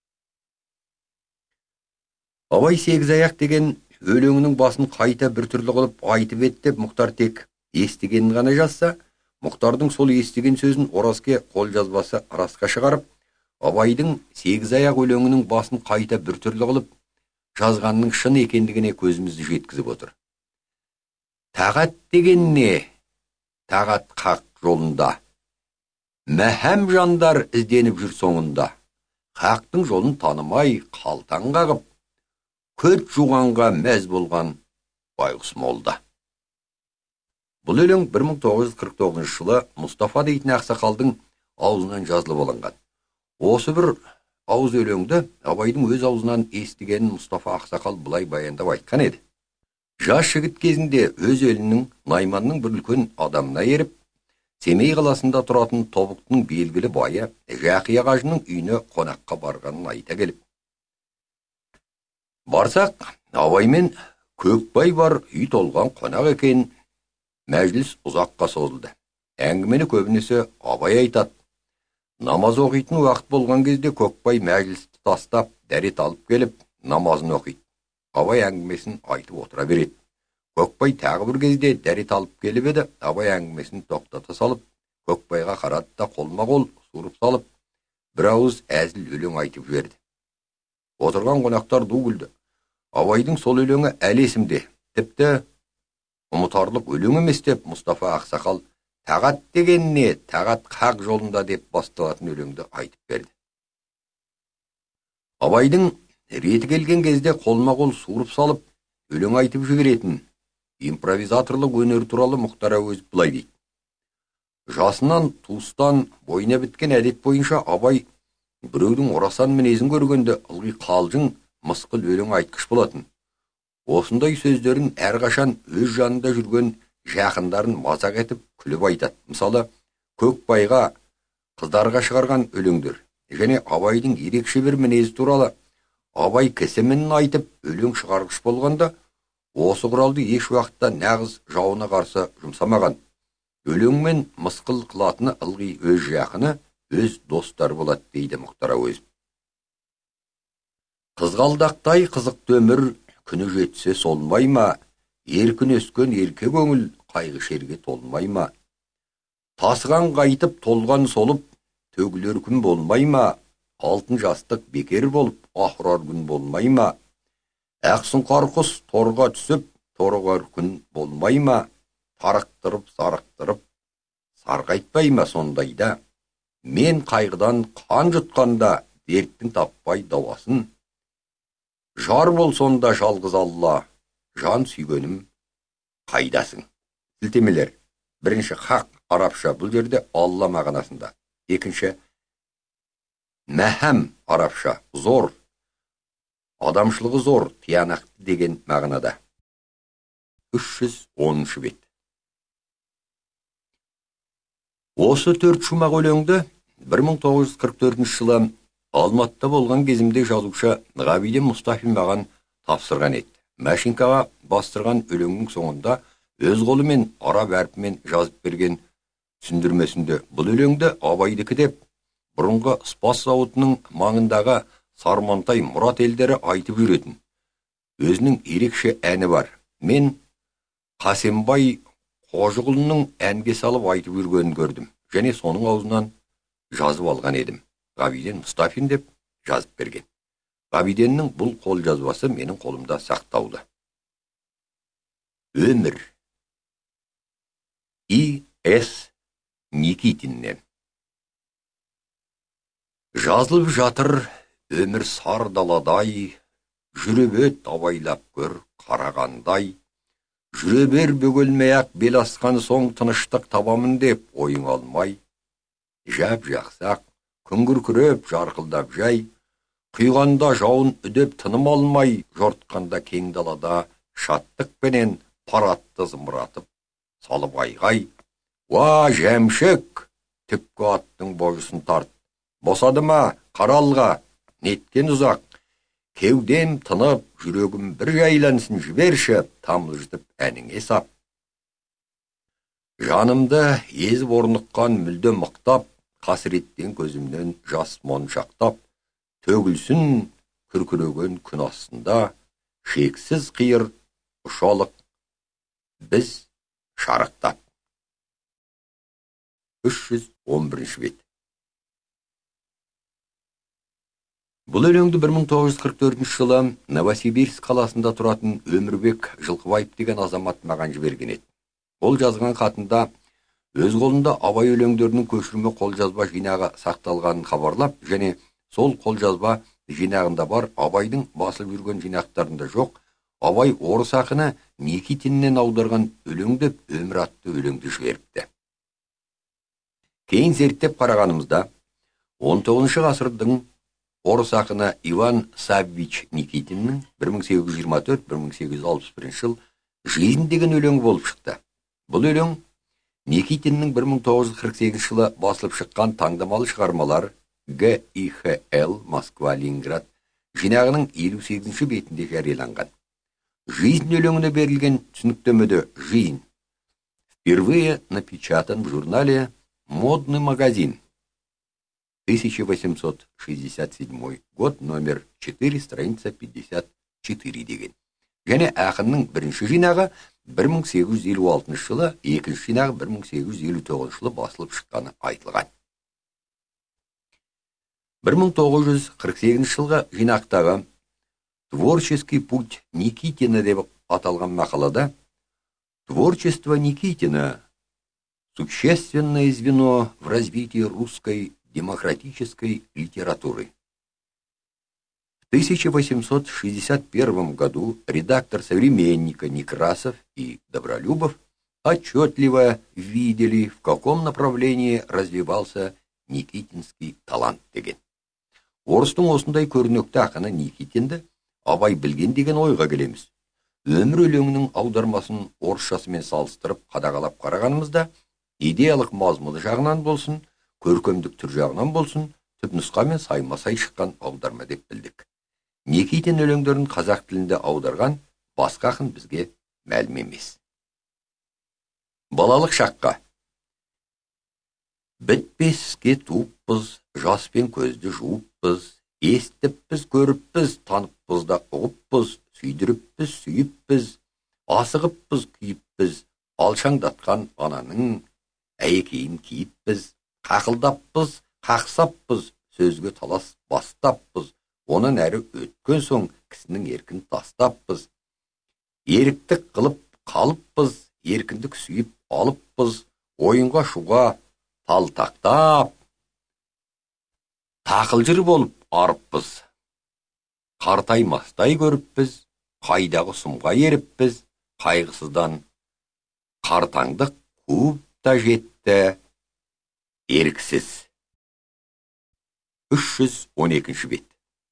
Абай 8 аяқ деген өлеңінің басын қайта бір түрлі қылып айтып ет деп Мұхтар тек естігенін ғана жазса, Мұхтардың сол естіген сөзін Оразке қолжазбасы расқа шығарып, Абайдың 8 аяқ өлеңінің басын қайта бір түрлі қылып жазғанның шын екендігіне көзімізді жеткізіп отыр. Тағат деген не? Тағат қақ жолында. Мәхәм жандар ізденіп жүр соңында. Хақтың жолын танымай қалтан қағып, көт жуғанға мәз болған байғұс молда. Бұл өлең 1949 жылы Мұстафа дейтін ақсақалдың аузынан жазылып алынған. Осы бір ауыз өлеңді Абайдың өз аузынан естігенін Мұстафа ақсақал бұлай баяндап айтқан еді. Жас жігіт кезінде өз елінің Найманның бір үлкен адамына еріп, Семей қаласында тұратын Тобықтың белгілі байы Жақия қажының үйіне қонаққа барғанын айта келіп. Барсақ, Абаймен Көкбай бар үй толған қонақ екен. Мәжіліс ұзаққа созылды. Әңгімені көбінесе Абай айтады. Намаз оқитын уақыт болған кезде Көкбай мәжілісті тастап, дәрет алып келіп, намазын оқиды. Абай әңгімесін айтып отыра береді. Көкбай тағы бір кезде дәрет алып келіп еді, Абай әңгімесін тоқтата салып, Көкбайға қарады да қолма-қол суырып салып, бір ауыз әзіл өлең айтып жіберді. Отырған қонақтар ду күлді. Абайдың сол өлеңі әлі есімде. Тіпті ұмытарлық өлең емес деп Мұстафа Ақсақал «Тағат деген не? Тағат хақ жолында» деп басталатын өлеңді айтып берді. Абайдың реті келген кезде қолма-қол суырып салып, өлең айтып жіберетін импровизаторлық өнер туралы Мұхтар Әуезов былай дейді. Жасынан, туыстан, бойына біткен әдет бойынша Абай біреудің орасан мінезін көргенде ылғи қалжың, мысқыл өлең айтқыш болатын. Осындай сөздерін әрқашан өз жанында жүрген жақындарын мазақ етіп күліп айтады. Мысалы, Көкбайға, қыздарға шығарған өлеңдер және Абайдың ерекше бір мінезі туралы Абай кісімін айтып өлең шығарғыш болғанда, осы құралды еш уақытта нағыз жауына қарсы жұмсамаған. Өлең мен мысқыл қылатыны ылғи өз жақыны, өз достар болады дейді Мұхтар Әуезов. Қызғалдақтай қызықты өмір күні жетсе солмай ма, еркін өскен ерке көңіл қайғы шерге толмай ма? Тасыған қайтып толған солып, төгілер күн болмай ма? Алтын жастық бекер болып, ахырар күн болмай ма? Ақсын қарқыс торға түсіп, торғар күн болмай ма? Тарықтырып, сарықтырып, сарғайтпай ма сондайда? Мен қайғыдан қан жұтқанда, дерттің таппай дауасын. Жар бол сонда жалғыз Алла, жан сүйгенім қайдасың? Сілтемелер. Бірінші хақ арабша, бұл жерде Алла мағынасында. Екінші мәхәм арабша, зор, адамшылығы зор, тиянақты деген мағынада. 310 бет. Осы 4 шумақ өлеңді 1944 жылы Алматыда болған кезімде жазушы Ғабиден Мұстафин маған тапсырған еді. Машинкаға бастырған өлеңнің соңында өз қолымен араб әрпімен жазып берген түсіндірмесінде бұл өлеңді Абайдікі деп, бұрынғы Спас зауытының маңындағы Сармантай Мұрат елдері айтып жүретін. Өзінің ерекше әні бар. Мен Қасембай Қожығұлының әнге салып айтып жүргенін көрдім, және соның аузынан жазып алған едім. Ғабиден Мұстафин деп жазып берген. Ғабиденнің бұл қол жазбасы менің қолымда сақтаулы. Өмір. И.С. Никитиннен. Жазылып жатыр өмір сар даладай, жүре бет абайлап көр қарағандай. Жүре бер бөгелмей-ақ бел асқан соң тыныштық табамын деп ойың алмай. Жап жақсақ, күңгір күреп жарқылдап жай, құйғанда жауын үдеп тыным алмай, жортқанда кең далада шаттықпенен паратты зымыратып салып айғай. Уа жәмшік, түпкі аттың божысын тарт, босады ма қаралға, неткен ұзақ, кеудем тынып, жүрегім бір жайлансын жіберші, тамылжытып әніңе сап. Жанымды езіп орныққан мүлде мықтап, қасіреттен көзімнен жас моншақтап, төгілсін күркіреген күн астында, шексіз қиыр ұшалық біз шарықтап. 311 бет. Бұл өлеңді 1944 жылы Новосибирск қаласында тұратын Өмірбек Жылқыбаев деген азамат маған жіберген еді. Ол жазған хатында өз қолында Абай өлеңдерінің көшірме қолжазба жинағы сақталғанын хабарлап, және сол қолжазба жинағында бар, Абайдың басылып жүрген жинақтарында жоқ, Абай орыс ақыны Никитиннен аударған өлең деп Өмір атты өлеңді жіберіпті. Кейін зерттеп қарағанымызда 19 ғасырдың орыс ақыны Иван Саввич Никитиннің 1824-1861 жыл «Жизнь» деген өлеңі болып шықты. Бұл өлең Никитиннің 1948 жылы басылып шыққан таңдамалы шығармалар ГИХЛ Москва-Ленинград жинағының 58 бетінде жарияланған. Жизнь өлеңіне берілген түсініктемеде «Жизнь» впервые напечатан в журнале «Модный магазин». 1867 год, номер 4, страница 54 деген. Және ақынның бірінші жинағы 1856 жылы, екінші жинағы 1859 жылы басылып шыққаны айтылған. 1948 жылғы жинақтағы «Творческий путь Никитина» деп аталған мақалада «Творчество Никитина – существенное звено в развитии русской демократической литературы». В 1861 году редактор «Современника» Некрасов и Добролюбов отчетливо видели, в каком направлении развивался никитинский талант деген. Орыстың осындай көрнекті ақыны Никитинді абай білген деген ойға келеміз. Өмір өлеңінің аудармасын орысшасымен салыстырып қадағалап қарағанымызда, идеялық мазмұны жағынан болсын, көркемдік түр жағынан болсын, түпнұсқамен сайма-сай шыққан аударма деп білдік. Никитин өлеңдерін қазақ тілінде аударған басқа ақын бізге мәлім емес. Балалық шаққа. Бітпеске туыппыз, жаспен көзді жуыппыз, естіппіз, көріппіз, таныппыз да ұғыппыз, сүйдіріппіз, сүйіппіз, асығыппыз, күйіппіз, алшаңдатқан ананың әйекейін киіппіз, қақылдаппыз, қақсаппыз, сөзге талас бастаппыз, онын әрі өткен соң кісінің еркін тастаппыз, еріктік қылып қалыппыз, еркіндік сүйіп алыппыз, ойынға шуға талтақтап, тақылжыр болып арыппыз, қартаймастай көріппіз, қайдағы сұмға еріппіз, қайғысыздан қартаңдық қуып та жетті, еріксіз. 312 бет.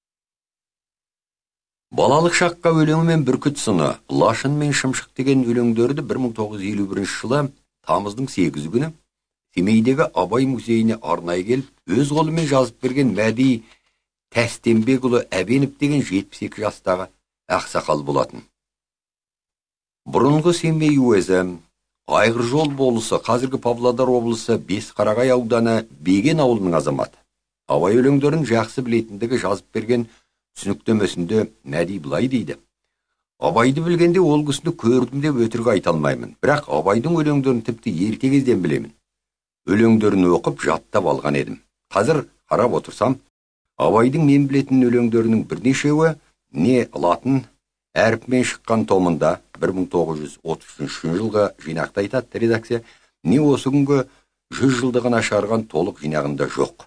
Балалық шаққа өлеңі мен бүркіт сыны, Лашын мен Шымшық деген өлеңдерді 1951 жылы тамыздың 8 күні Семейдегі Абай музейіне арнайы келіп, өз қолымен жазып берген Мәди Тәстенбекұлы Әбенов деген 72 жастағы ақсақал болатын. Бұрынғы Семей уезі, Айғыржол болысы, қазіргі Павлодар облысы Бесқарағай ауданы Беген ауылының азаматы. Абай өлеңдерін жақсы білетіндігі жазып берген түсініктемесінде Мәди былай дейді: Абайды білгенде ол кісіні көрдім деп өтірік айта алмаймын, бірақ Абайдың өлеңдерін тіпті ерте кезден білемін. Өлеңдерін оқып жаттап алған едім. Қазір қарап отырсам, Абайдың мен білетін өлеңдерінің бірнешеуі не латын әріпмен шыққан томында 1933 жылғы жинақта айтады редакция, не осы күнгі 100 жылдығына шығарған толық жинағында жоқ.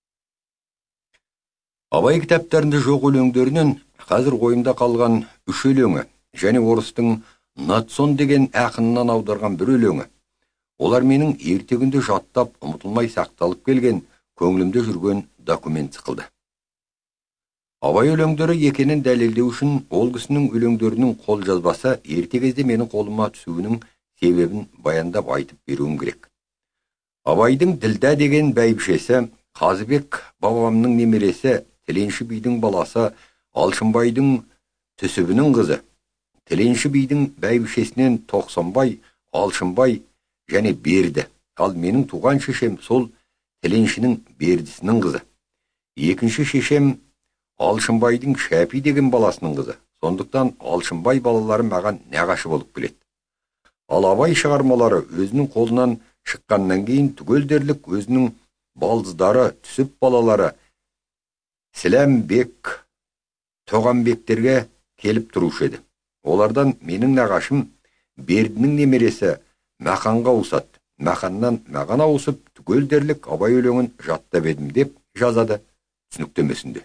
Абай кітаптарында жоқ өлеңдерінен қазір ойымда қалған 3 өлеңі және орыстың Натсон деген ақынынан аударған бір өлеңі. Олар менің ертегінде жаттап, ұмытылмай сақталып келген, көңілімде жүрген документ сықылды. Абай өлеңдері екенін дәлелдеу үшін ол кісінің өлеңдерінің қол жазбасы ерте кезде менің қолыма түсуінің себебін баяндап айтып беруім керек. Абайдың Ділдә деген бәйбішесі, Қазыбек бабамның немересі, Тіленші бидің баласы, Алшынбайдың түсібінің қызы. Тіленші бидің бәйбішесінен Тоқсанбай, Алшынбай және Берді. Ал менің туған шешем сол Тіленшінің Бердісінің қызы. Екінші шешем Алшынбайдың Шәпи деген баласының қызы. Сондықтан Алшынбай балалары маған нағашы болып келеді. Ал Абай шығармалары өзінің қолынан шыққаннан кейін түгел дерлік өзінің балдыздары, түсіп балалары Сіләмбек, Тоғанбектерге келіп тұрушы еді. Олардан менің нағашым Бердінің немересі Мақанға ауысады. Мақаннан маған ауысып, түгел дерлік Абай өлеңін жаттап едім деп жазады түсініктемесінде.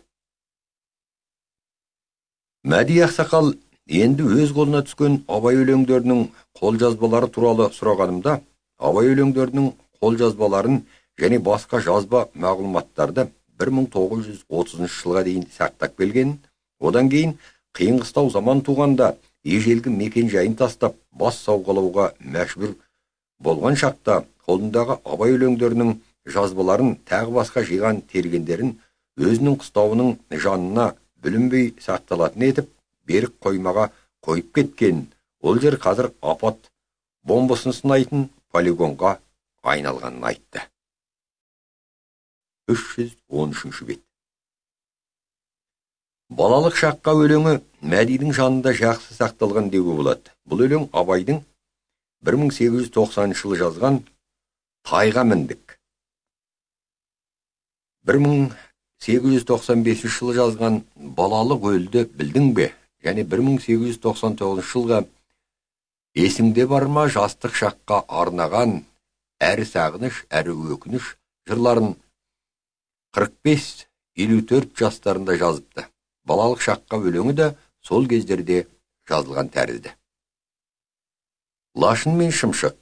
Мәди ақсақал енді өз қолына түскен Абай өлеңдерінің қолжазбалары туралы сұрағанымда, Абай өлеңдерінің қолжазбаларын және басқа жазба мағлұматтарды 1930 жылға дейін сақтап келген, одан кейін қиын-қыстау заман туғанда ежелгі мекен жайын тастап бас сауғалауға мәжбүр болған шақта қолындағы Абай өлеңдерінің жазбаларын тағы басқа жиған тергендерін өзінің қыстауының жанына бүлінбей сақталатын етіп, берік қоймаға қойып кеткен. Ол жер қазір апат бомбасын сынайтын полигонға айналғанын айтты. 313 бет. Балалық шаққа өлеңі Мәдидің жанында жақсы сақталған деуге болады. Бұл өлең Абайдың 1890 жылы жазған Тайға міндік. 1895 жылы жазған Балалық өлді білдің бе? Және 1899 жылға Есіңде бар ма жастық шаққа арнаған әрі сағыныш, әрі өкініш жырларын 45-54 жастарында жазыпты. Балалық шаққа өлеңі де сол кездерде жазылған тәрізді. Лашын мен шымшық.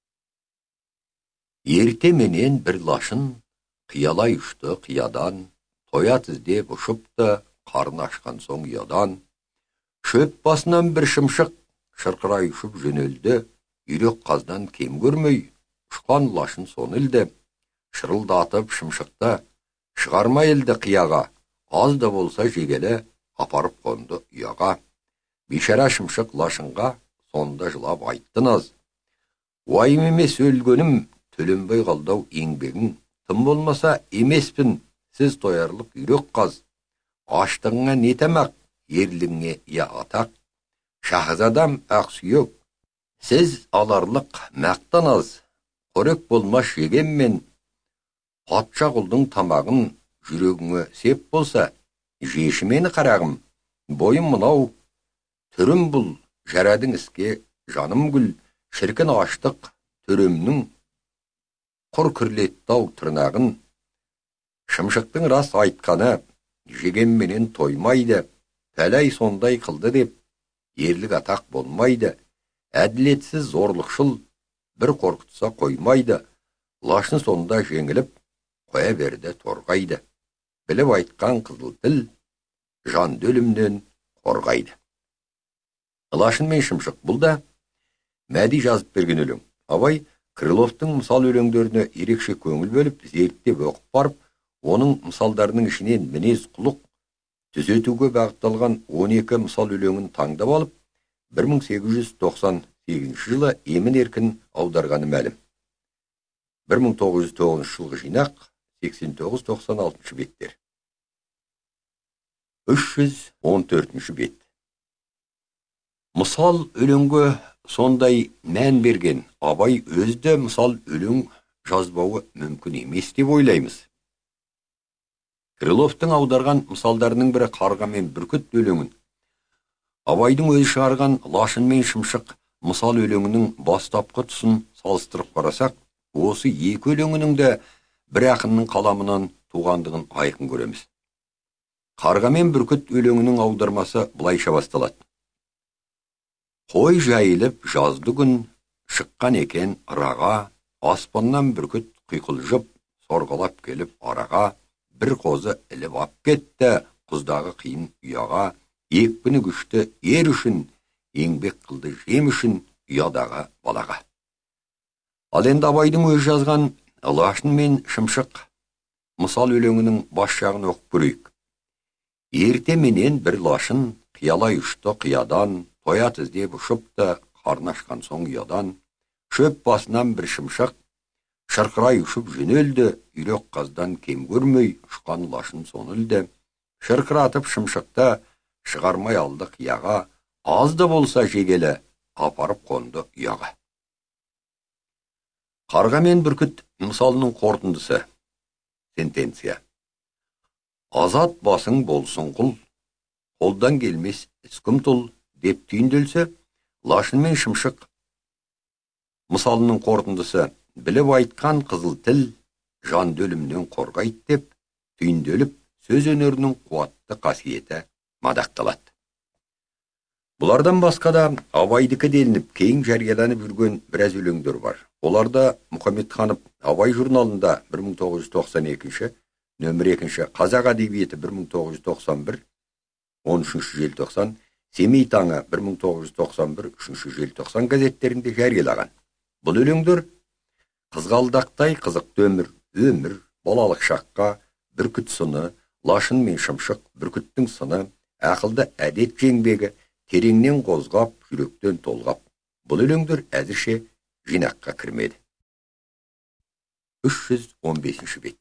Ерте менен бір лашын қиялай ұшты қиядан, тоя тіздеп ұшыпты қарны ашқан соң ұядан. Шөп басынан бір шымшық шырқырай ұшып жөнелді, үйрек қаздан кем көрмей, ұшқан лашын соны ілді, шырылдатып шымшықты, шығарма елді қияға, аз да болса жегелі, апарып қонды ұяға. Бишара шымшық лашынға, сонда жылап айтты наз. Уайым емес өлгенім, төленбей қалдау еңбегің, тым болмаса емеспін, сіз тоярлық үйрек қаз. Аштығыңа не тамақ, ерлігіңе я атақ. Шахзадам ақсүйек, сіз аларлық мақтан аз. Қорек болмас жегенмен, патша құлдың тамағын жүрегіңе сеп болса, жеші мені қарағым. Бойым мынау, түрім бұл, жарадың іске, жаным гүл, шіркін аштық, төремнің құр күрлеттау тырнағын. Шымшықтың рас айтқаны, жегенменен тоймайды, пәләй сондай қылды деп, ерлік атақ болмайды. Әділетсіз зорлықшыл, бір қорқытса қоймайды. Лашын сонда жеңіліп, қоя берді торғайды. Біліп айтқан қызыл тіл, жанды өлімнен қорғайды. Лашын мен шымшық. Бұл да Мәди жазып берген өлең. Абай Крыловтың мысал өлеңдеріне ерекше көңіл бөліп, зерттеп оқып барып, оның мысалдарының ішінен мінез құлық түзетуге бағытталған 12 мысал өлеңін таңдап алып, 1898 жылы емін-еркін аударғаны мәлім. 1909 жылғы жинақ 89-96 беттер. 314 бет. Мысал өлеңге сондай мән берген Абай өзді мысал өлең жазбауы мүмкін емес деп ойлаймыз. Крыловтың аударған мысалдарының бірі Қарға мен бүркіт өлеңін. Абайдың өзі шығарған Лашын мен шымшық мысал өлеңінің бастапқы тұсын салыстырып қарасақ, осы екі өлеңінің де бір ақынның қаламынан туғандығын айқын көреміз. Қарға мен бүркіт өлеңінің аудармасы былайша басталады. Қой жайылып жазды күн, шыққан екен ыраға, аспаннан бүркіт құйқылжып, сорғалап келіп араға, бір қозы іліп ап кетті, құздағы қиын ұяға, екпіні күшті ер үшін, еңбек қылды жем үшін, ұядағы балаға. Ал енді Абайдың өз жазған Лашын мен шымшық мысал өлеңінің бас жағын оқып көрейік. Ерте менен бір лашын қиялай ұшты қиядан, тоя тіздеп ұшыпты, қарны ашқан соң ұядан. Шөп басынан бір шымшық шырқырай ұшып жөнелді, үйрек қаздан кем көрмей, ұшқан лашын соны ілді. Шырқыратып шымшықты шығармай алды қияға, аз да болса жегелі, апарып қонды ұяға. Қарға мен бүркіт мысалының қорытындысы. Сентенция. Азат басың болсын құл, қолдан келмес іскім тұл деп түйінделсе, Лашын мен шымшық мысалының қорытындысы. Біліп айтқан қызыл тіл, жанды өлімнен қорғайды деп түйінделіп, сөз өнерінің қуатты қасиеті мадақталады. Бұлардан басқа да Абайдікі делініп, кейін жарияланып жүрген біраз өлеңдер бар. Оларда Мұхамедханов Абай журналында 1992, нөмір 2, Қазақ әдебиеті 1991, 13 желтоқсан, Семей таңы 1991, 3 желтоқсан газеттерінде жариялаған. Бұл өлеңдер қызғалдақтай қызықты өмір, балалық шаққа, бүркіт сыны, Лашын мен шымшық, бүркіттің сыны, ақылды әдет жеңбегі, тереңнен қозғап, жүректен толғап. Бұл өлеңдер әзірше жинаққа кірмеді. 315 бет.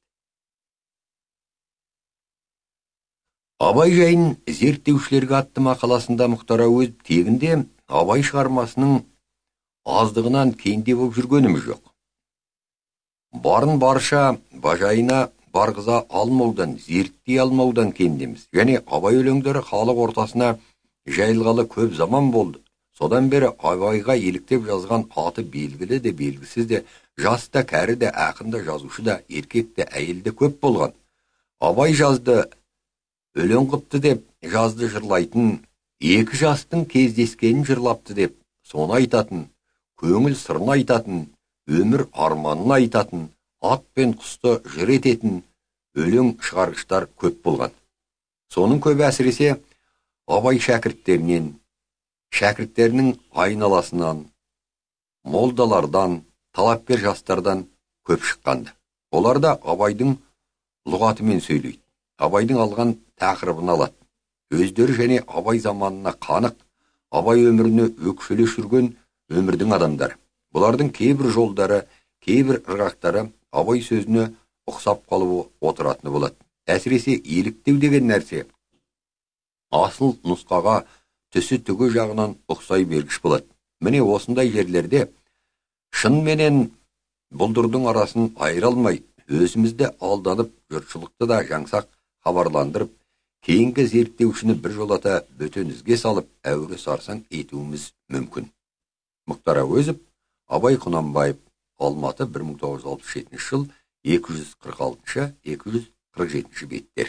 Абай жайын зерттеушілерге атты мақаласында Мұхтар Әуезов тегінде Абай шығармасының аздығынан кенде болып жүргеніміз жоқ. Барын барша бажайына барғыза алмаудан, зерттей алмаудан кендеміз. Және Абай өлеңдері халық ортасына жайылғалы көп заман болды. Содан бері Абайға еліктеп жазған аты белгілі де белгісіз де, жас та, кәрі де, ақын да, жазушы да, еркек те, әйел де көп болған. Абай жазды, өлең қыпты деп жазды жырлайтын, екі жастың кездескенін жырлапты деп соны айтатын, көңіл сырын айтатын, өмір арманын айтатын, ат пен құсты жыр ететін өлең шығарғыштар көп болған. Соның көбі әсіресе Абай шәкірттерінен, шәкірттерінің айналасынан, молдалардан, талапкер жастардан көп шыққанды. Олар да Абайдың лұғатымен сөйлейді. Абайдың алған тақырыбын алады. Өздері және Абай заманына қанық, Абай өміріне өкшеле жүрген өмірдің адамдары. Бұлардың кейбір жолдары, кейбір ырғақтары Абай сөзіне ұқсап қалып отыратыны болады. Әсіресе еліктеу деген нәрсе асыл нұсқаға түсі түгі жағынан ұқсай бергіш болады. Міне осындай жерлерде шын менен бұлдырдың арасын айыра алмай, өзімізді алданып, жұртшылықты да жаңсақ хабарландырып, кейінгі зерттеушіні бір жолата бөтенізге салып, әуре сарсаң етуіміз мүмкін. Мұхтар Әуезов, Абай Құнанбаев, Алматы, 1967 жыл, 246-247 беттер.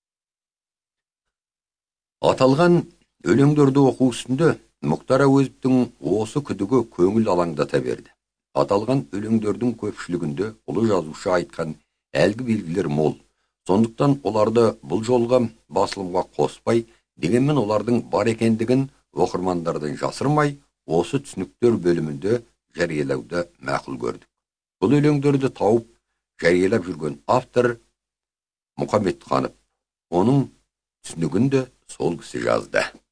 Аталған өлеңдерді оқу үстінде Мұхтар Әуезовтың осы күдігі көңіл алаңдата берді. Аталған өлеңдердің көпшілігінде ұлы жазушы айтқан әлгі белгілер мол. Сондықтан оларды бұл жолға басылымға қоспай, дегенмен олардың бар екендігін оқырмандардан жасырмай, осы түсініктер бөлімінде жариялауды мақұл көрдік. Бұл өлеңдерді тауып жариялап жүрген автор Мұхамедханов. Оның түсінігін де сол кісі жазды.